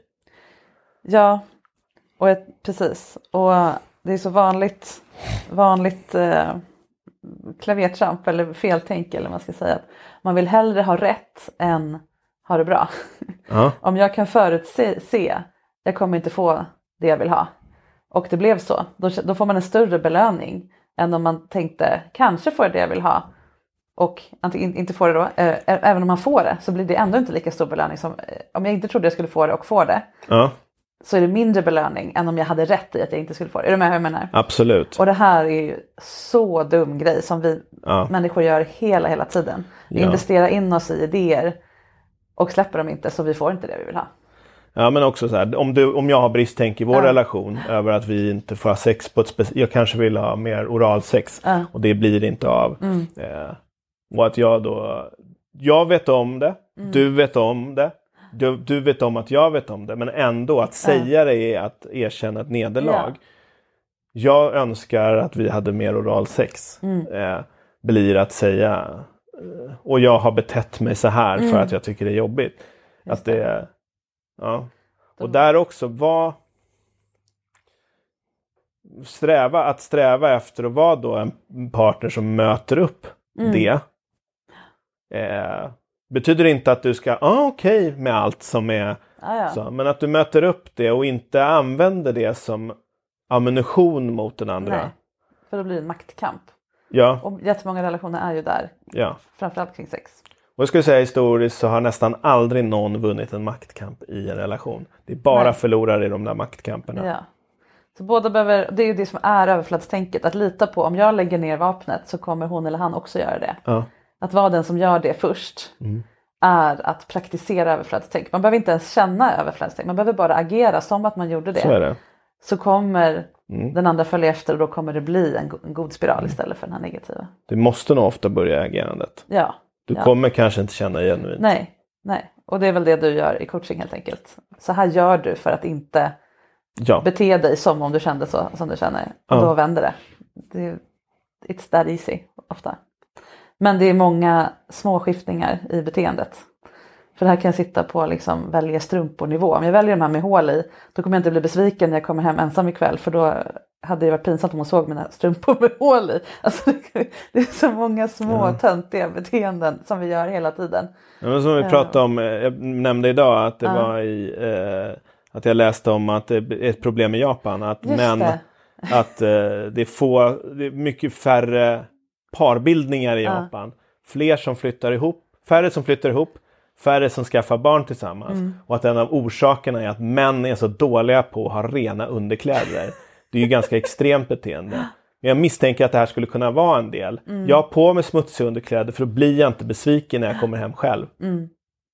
Ja, och ett, precis. Och det är så vanligt vanligt eh, klavertramp eller feltänk eller vad man ska säga. Att man vill hellre ha rätt än ha det bra. Uh-huh. Om jag kan förutse, se, jag kommer inte få det jag vill ha. Och det blev så. Då, då får man en större belöning än om man tänkte kanske får jag det jag vill ha. Och inte får det då, äh, även om man får det så blir det ändå inte lika stor belöning som om jag inte trodde jag skulle få det och få det. Ja. Så är det mindre belöning än om jag hade rätt i att jag inte skulle få det. Är du med hur jag menar? Absolut. Och det här är ju så dum grej som vi ja. människor gör hela hela tiden. Vi ja. investerar in oss i idéer och släpper dem inte så vi får inte det vi vill ha. Ja, men också så här, om, du, om jag har bristtänk i vår ja. relation över att vi inte får ha sex på ett speciellt, jag kanske vill ha mer oralsex ja. och det blir det inte av. Mm. Eh, Och att jag då, jag vet om det, mm. du vet om det, du, du vet om att jag vet om det. Men ändå att säga det är att erkänna ett nederlag. Ja. Jag önskar att vi hade mer oralsex. Mm. Eh, blir att säga, eh, och jag har betett mig så här mm. för att jag tycker det är jobbigt. Just att det är, ja. Och där också, var sträva, att sträva efter att vara då en partner som möter upp mm. det. Eh, betyder inte att du ska ah, okej okay med allt som är ah, ja. så, men att du möter upp det och inte använder det som ammunition mot den andra. Nej, för då blir det en maktkamp. Ja. Och jättemånga relationer är ju där. Ja. Framförallt kring sex. Och jag skulle säga historiskt så har nästan aldrig någon vunnit en maktkamp i en relation. Det är bara Nej. förlorare i de där maktkamperna. Ja. Så båda behöver, det är ju det som är överflödstänket. Att lita på om jag lägger ner vapnet så kommer hon eller han också göra det. Ja. Att vara den som gör det först mm. är att praktisera överflödstänk. Man behöver inte ens känna överflödstänk. Man behöver bara agera som att man gjorde det. Så är det. Så kommer mm. den andra följa efter och då kommer det bli en, go- en god spiral mm. istället för den här negativa. Du måste nog ofta börja agerandet. Ja. Du ja. kommer kanske inte känna genuint. Nej, nej. Och det är väl det du gör i coaching helt enkelt. Så här gör du för att inte ja. bete dig som om du kände så som du känner. Och ja. då vänder det. det. It's that easy ofta. Men det är många små skiftningar i beteendet. För det här kan sitta på liksom välja strumpor-nivå. Om jag väljer de här med hål i, då kommer jag inte bli besviken när jag kommer hem ensam ikväll. För då hade det varit pinsamt om hon såg mina strumpor med hål i. Alltså det är så många små ja. töntiga beteenden som vi gör hela tiden. Ja, men som vi pratade om, jag nämnde idag att det ja. var i, eh, att jag läste om att det är ett problem i Japan. Att män, det. att eh, det, är få, det är mycket färre parbildningar i Japan. Ja. Fler som flyttar ihop, färre som flyttar ihop, färre som skaffar barn tillsammans. Mm. Och att en av orsakerna är att män är så dåliga på att ha rena underkläder. Det är ju ganska extremt beteende. Men jag misstänker att det här skulle kunna vara en del. Mm. Jag har på mig smutsiga underkläder för då blir jag inte besviken när jag kommer hem själv. Mm.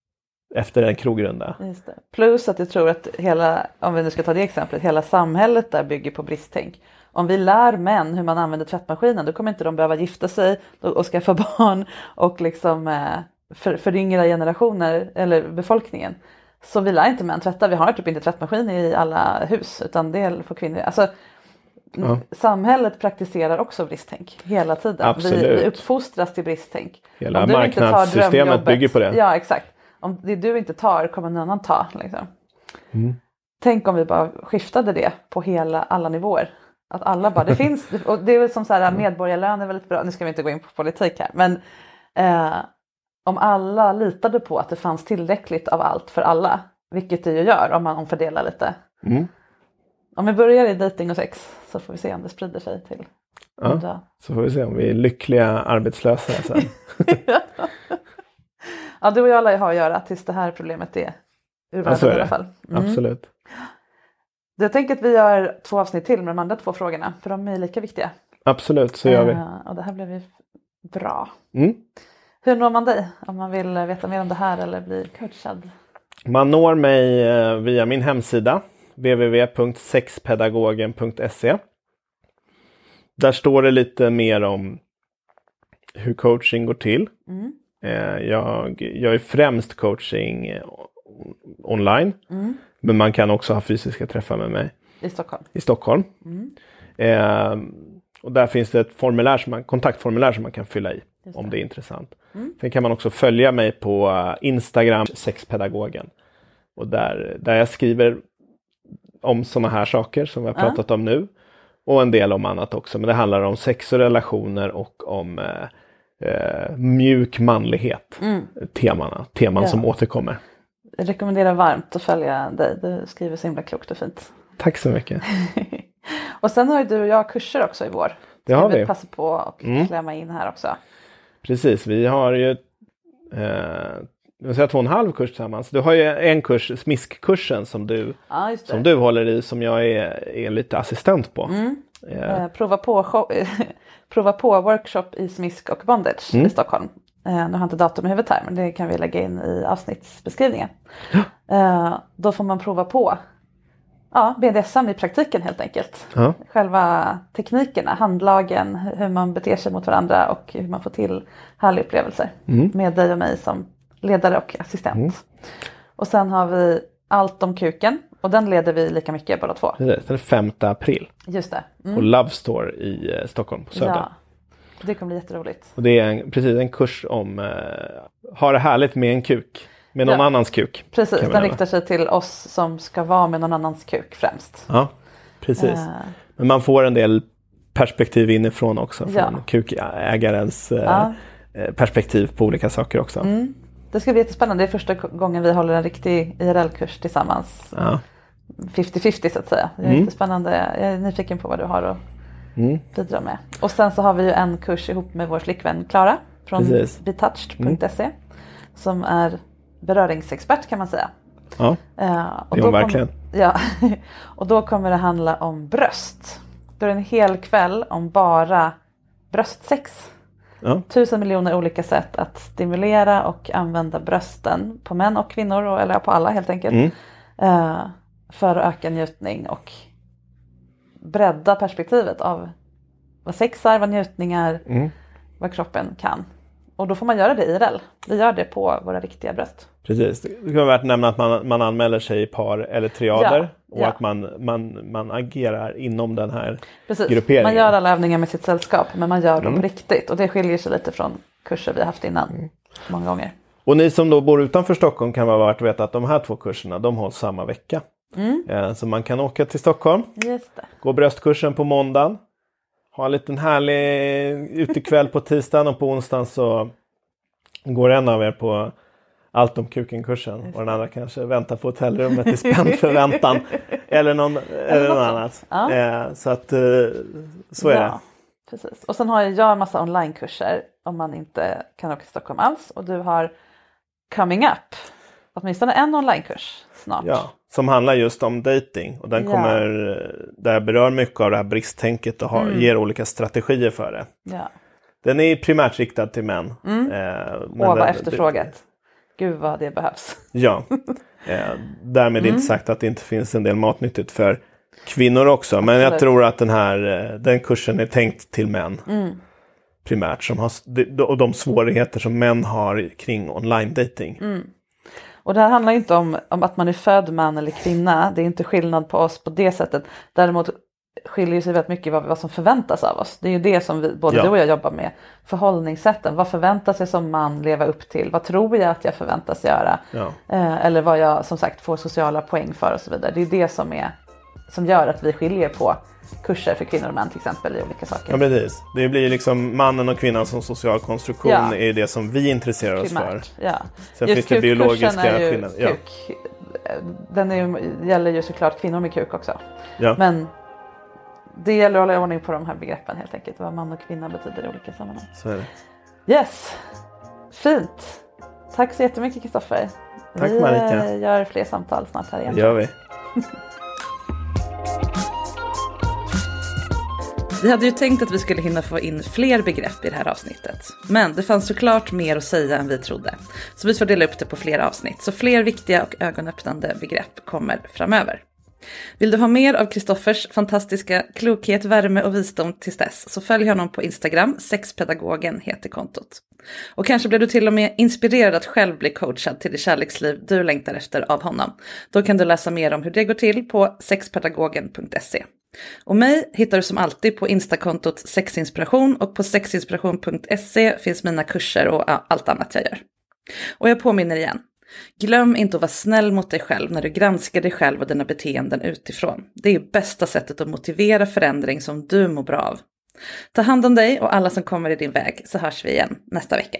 efter en krogrunda. Just det. Plus att jag tror att hela, om vi nu ska ta det exemplet, hela samhället där bygger på bristtänk. Om vi lär män hur man använder tvättmaskinen, då kommer inte de behöva gifta sig och skaffa barn och liksom för, föryngra generationer eller befolkningen. Så vi lär inte män tvätta, vi har typ inte tvättmaskin i alla hus, utan det får kvinnor. Alltså, ja. Samhället praktiserar också bristtänk hela tiden. Absolut. Vi, vi uppfostras till bristtänk. Hela marknadssystemet bygger på det. Ja, exakt. Om det du inte tar kommer någon annan ta. Liksom. Mm. Tänk om vi bara skiftade det på hela, alla nivåer. Att alla bara, det finns, och det är väl som så här, medborgarlön är väldigt bra, nu ska vi inte gå in på politik här, men eh, om alla litade på att det fanns tillräckligt av allt för alla, vilket det ju gör om man omfördelar lite. Mm. Om vi börjar i dating och sex så får vi se om det sprider sig till ja, andra. Så får vi se om vi är lyckliga arbetslösa sen. Ja, du och jag alla har att göra tills det här problemet är ur världen ja, i alla fall. Mm. Absolut. Jag tänker att vi gör två avsnitt till med de andra två frågorna, för de är lika viktiga. Absolut, så gör vi. Uh, och det här blev ju bra. Mm. Hur når man dig om man vill veta mer om det här eller bli coachad? Man når mig uh, via min hemsida w w w punkt sexpedagogen punkt se. Där står det lite mer om hur coaching går till. Mm. Uh, jag gör ju främst coaching uh, online. Mm. Men man kan också ha fysiska träffar med mig. I Stockholm? I Stockholm. Mm. Eh, och där finns det ett formulär som man, kontaktformulär som man kan fylla i. Det. Om det är intressant. Mm. Sen kan man också följa mig på Instagram, sexpedagogen. Och där, där jag skriver om såna här saker som vi har pratat uh. om nu. Och en del om annat också. Men det handlar om sex och relationer och om eh, eh, mjuk manlighet. Mm. Temana, teman ja. Som återkommer. Jag rekommenderar varmt att följa dig. Du skriver så himla klokt och fint. Tack så mycket. Och sen har ju du och jag kurser också i vår. Det har vi. Passa på och mm. klämma in här också. Precis, vi har ju eh, jag säga två och en halv kurs tillsammans. Du har ju en kurs, smiskkursen, som du, ja, som du håller i, som jag är, är lite assistent på. Mm. Eh. Eh, prova, på, prova på workshop i smisk och bondage mm. i Stockholm. Eh, nu har jag inte datum i huvudet här, men det kan vi lägga in i avsnittsbeskrivningen. Ja. Eh, då får man prova på ja, B D S M i praktiken helt enkelt. Ja. Själva teknikerna, handlagen, hur man beter sig mot varandra och hur man får till härliga upplevelser. Mm. Med dig och mig som ledare och assistent. Mm. Och sen har vi allt om kuken. Och den leder vi lika mycket båda två. Det är femte april. Just det. Mm. Och Love Store i eh, Stockholm på Söder. Ja. Det kommer bli jätteroligt. Och det är en, precis en kurs om eh, ha det härligt med en kuk. Med någon ja. annans kuk. Precis, den riktar sig till oss som ska vara med någon annans kuk främst. Ja, precis. Uh. Men man får en del perspektiv inifrån också. Från ja. kukägarens uh. uh. perspektiv på olika saker också. Mm. Det ska bli jättespännande. Det är första gången vi håller en riktig I R L-kurs tillsammans. Ja. femtio femtio så att säga. Det är mm. jättespännande. Jag är nyfiken på vad du har att mm. bidra med. Och sen så har vi ju en kurs ihop med vår flickvän Klara från betouched punkt se. Mm. Som är beröringsexpert kan man säga. Ja, uh, och det är hon verkligen. Kom, ja, och då kommer det handla om bröst. Då är det en hel kväll om bara bröstsex. Ja. Tusen miljoner olika sätt att stimulera och använda brösten på män och kvinnor, och, eller på alla helt enkelt. Mm. Uh, för att öka njutning och bredda perspektivet av vad sex är, vad njutning är, mm. vad kroppen kan. Och då får man göra det i I R L. Vi gör det på våra riktiga bröst. Precis. Det kan vara värt att nämna att man, man anmäler sig i par eller triader. Ja, och ja. att man, man, man agerar inom den här Precis. grupperingen. Man gör alla övningar med sitt sällskap, men man gör dem mm. riktigt. Och det skiljer sig lite från kurser vi har haft innan. Mm. Många gånger. Och ni som då bor utanför Stockholm kan vara värt att veta att de här två kurserna, de hålls samma vecka. Mm. Så man kan åka till Stockholm. Just det. Gå bröstkursen på måndagen. Ha en liten härlig utekväll på tisdagen, och på onsdagen så går en av er på allt om kuken-kursen. Och den andra kanske väntar på hotellrummet i spänd förväntan. eller någon, eller någon annat. Ja. Eh, så att så är ja, det. Precis. Och sen har jag en massa online-kurser om man inte kan åka till Stockholm alls. Och du har Coming Up. Åtminstone en online-kurs snart. Ja, som handlar just om dating. Och den kommer, ja. där berör mycket av det här bristtänket och har, mm. ger olika strategier för det. Ja. Den är primärt riktad till män. Mm. Eh, men och vad efterfrågat. Gud vad det behövs. Ja, eh, därmed mm. inte sagt att det inte finns en del matnyttigt för kvinnor också. Men Absolut. Jag tror att den här den kursen är tänkt till män. Mm. Primärt. Som har, och de svårigheter som män har kring online-dating. Mm. Och det här handlar inte om, om att man är född man eller kvinna. Det är inte skillnad på oss på det sättet. Däremot skiljer sig väldigt mycket vad, vad som förväntas av oss. Det är ju det som vi, både ja. du och jag jobbar med. Förhållningssätten. Vad förväntas jag som man leva upp till? Vad tror jag att jag förväntas göra? Ja. Eh, eller vad jag som sagt får sociala poäng för och så vidare. Det är det som, är, som gör att vi skiljer på kurser för kvinnor och män till exempel i olika saker. Ja, precis. Det blir liksom mannen och kvinnan som social konstruktion ja. är det som vi intresserar oss Primärt. för. Ja. Sen finns det biologiska skillnader. Ja. Den är ju, gäller ju såklart kvinnor med kuk också. Ja. Men det gäller att hålla ordning på de här begreppen helt enkelt. Vad man och kvinna betyder i olika sammanhang. Så är det. Yes. Fint. Tack så jättemycket Kristoffer. Tack Marika. Vi gör fler samtal snart här igen. Det gör vi. Vi hade ju tänkt att vi skulle hinna få in fler begrepp i det här avsnittet. Men det fanns såklart mer att säga än vi trodde. Så vi får dela upp det på fler avsnitt. Så fler viktiga och ögonöppnande begrepp kommer framöver. Vill du ha mer av Kristoffers fantastiska klokhet, värme och visdom tills dess, så följ honom på Instagram. Sexpedagogen heter kontot. Och kanske blir du till och med inspirerad att själv bli coachad till det kärleksliv du längtar efter av honom. Då kan du läsa mer om hur det går till på sexpedagogen punkt se. Och mig hittar du som alltid på Instakontot sexinspiration, och på sexinspiration punkt se finns mina kurser och allt annat jag gör. Och jag påminner igen. Glöm inte att vara snäll mot dig själv när du granskar dig själv och dina beteenden utifrån. Det är bästa sättet att motivera förändring som du mår bra av. Ta hand om dig och alla som kommer i din väg, så hörs vi igen nästa vecka.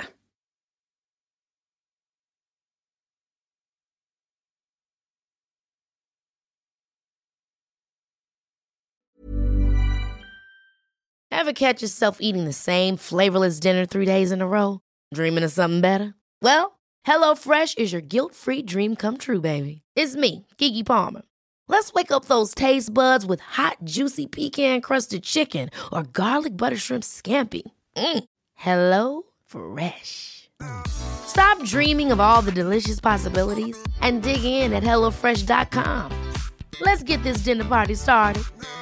Ever catch yourself eating the same flavorless dinner three days in a row? Dreaming of something better? Well, HelloFresh is your guilt-free dream come true, baby. It's me, Keke Palmer. Let's wake up those taste buds with hot, juicy pecan-crusted chicken or garlic butter shrimp scampi. Mm. Hello Fresh. Stop dreaming of all the delicious possibilities and dig in at hello fresh dot com. Let's get this dinner party started.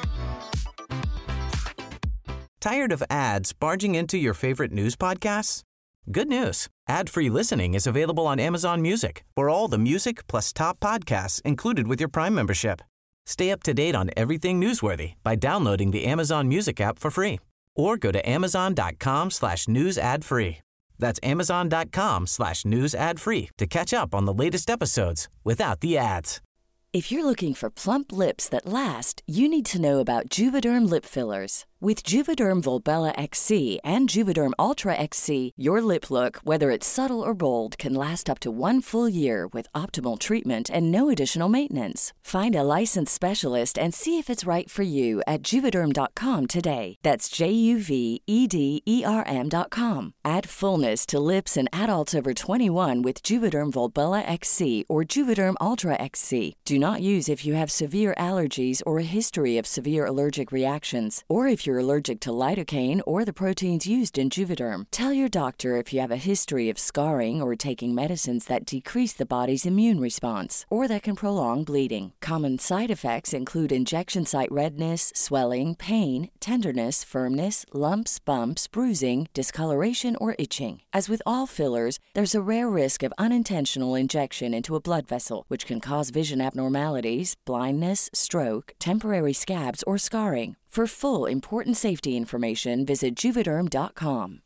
Tired of ads barging into your favorite news podcasts? Good news. Ad-free listening is available on Amazon Music for all the music plus top podcasts included with your Prime membership. Stay up to date on everything newsworthy by downloading the Amazon Music app for free or go to amazon.com slash news ad free. That's amazon.com slash news ad free to catch up on the latest episodes without the ads. If you're looking for plump lips that last, you need to know about Juvederm lip fillers. With Juvederm Volbella X C and Juvederm Ultra X C, your lip look, whether it's subtle or bold, can last up to one full year with optimal treatment and no additional maintenance. Find a licensed specialist and see if it's right for you at juvederm dot com today. That's J U V E D E R M dot com. Add fullness to lips in adults over twenty-one with Juvederm Volbella X C or Juvederm Ultra X C. Do not use if you have severe allergies or a history of severe allergic reactions, or if you're allergic to lidocaine or the proteins used in Juvederm. Tell your doctor if you have a history of scarring or taking medicines that decrease the body's immune response or that can prolong bleeding. Common side effects include injection site redness, swelling, pain, tenderness, firmness, lumps, bumps, bruising, discoloration, or itching. As with all fillers, there's a rare risk of unintentional injection into a blood vessel, which can cause vision abnormalities, blindness, stroke, temporary scabs, or scarring. For full important safety information, visit juvederm dot com.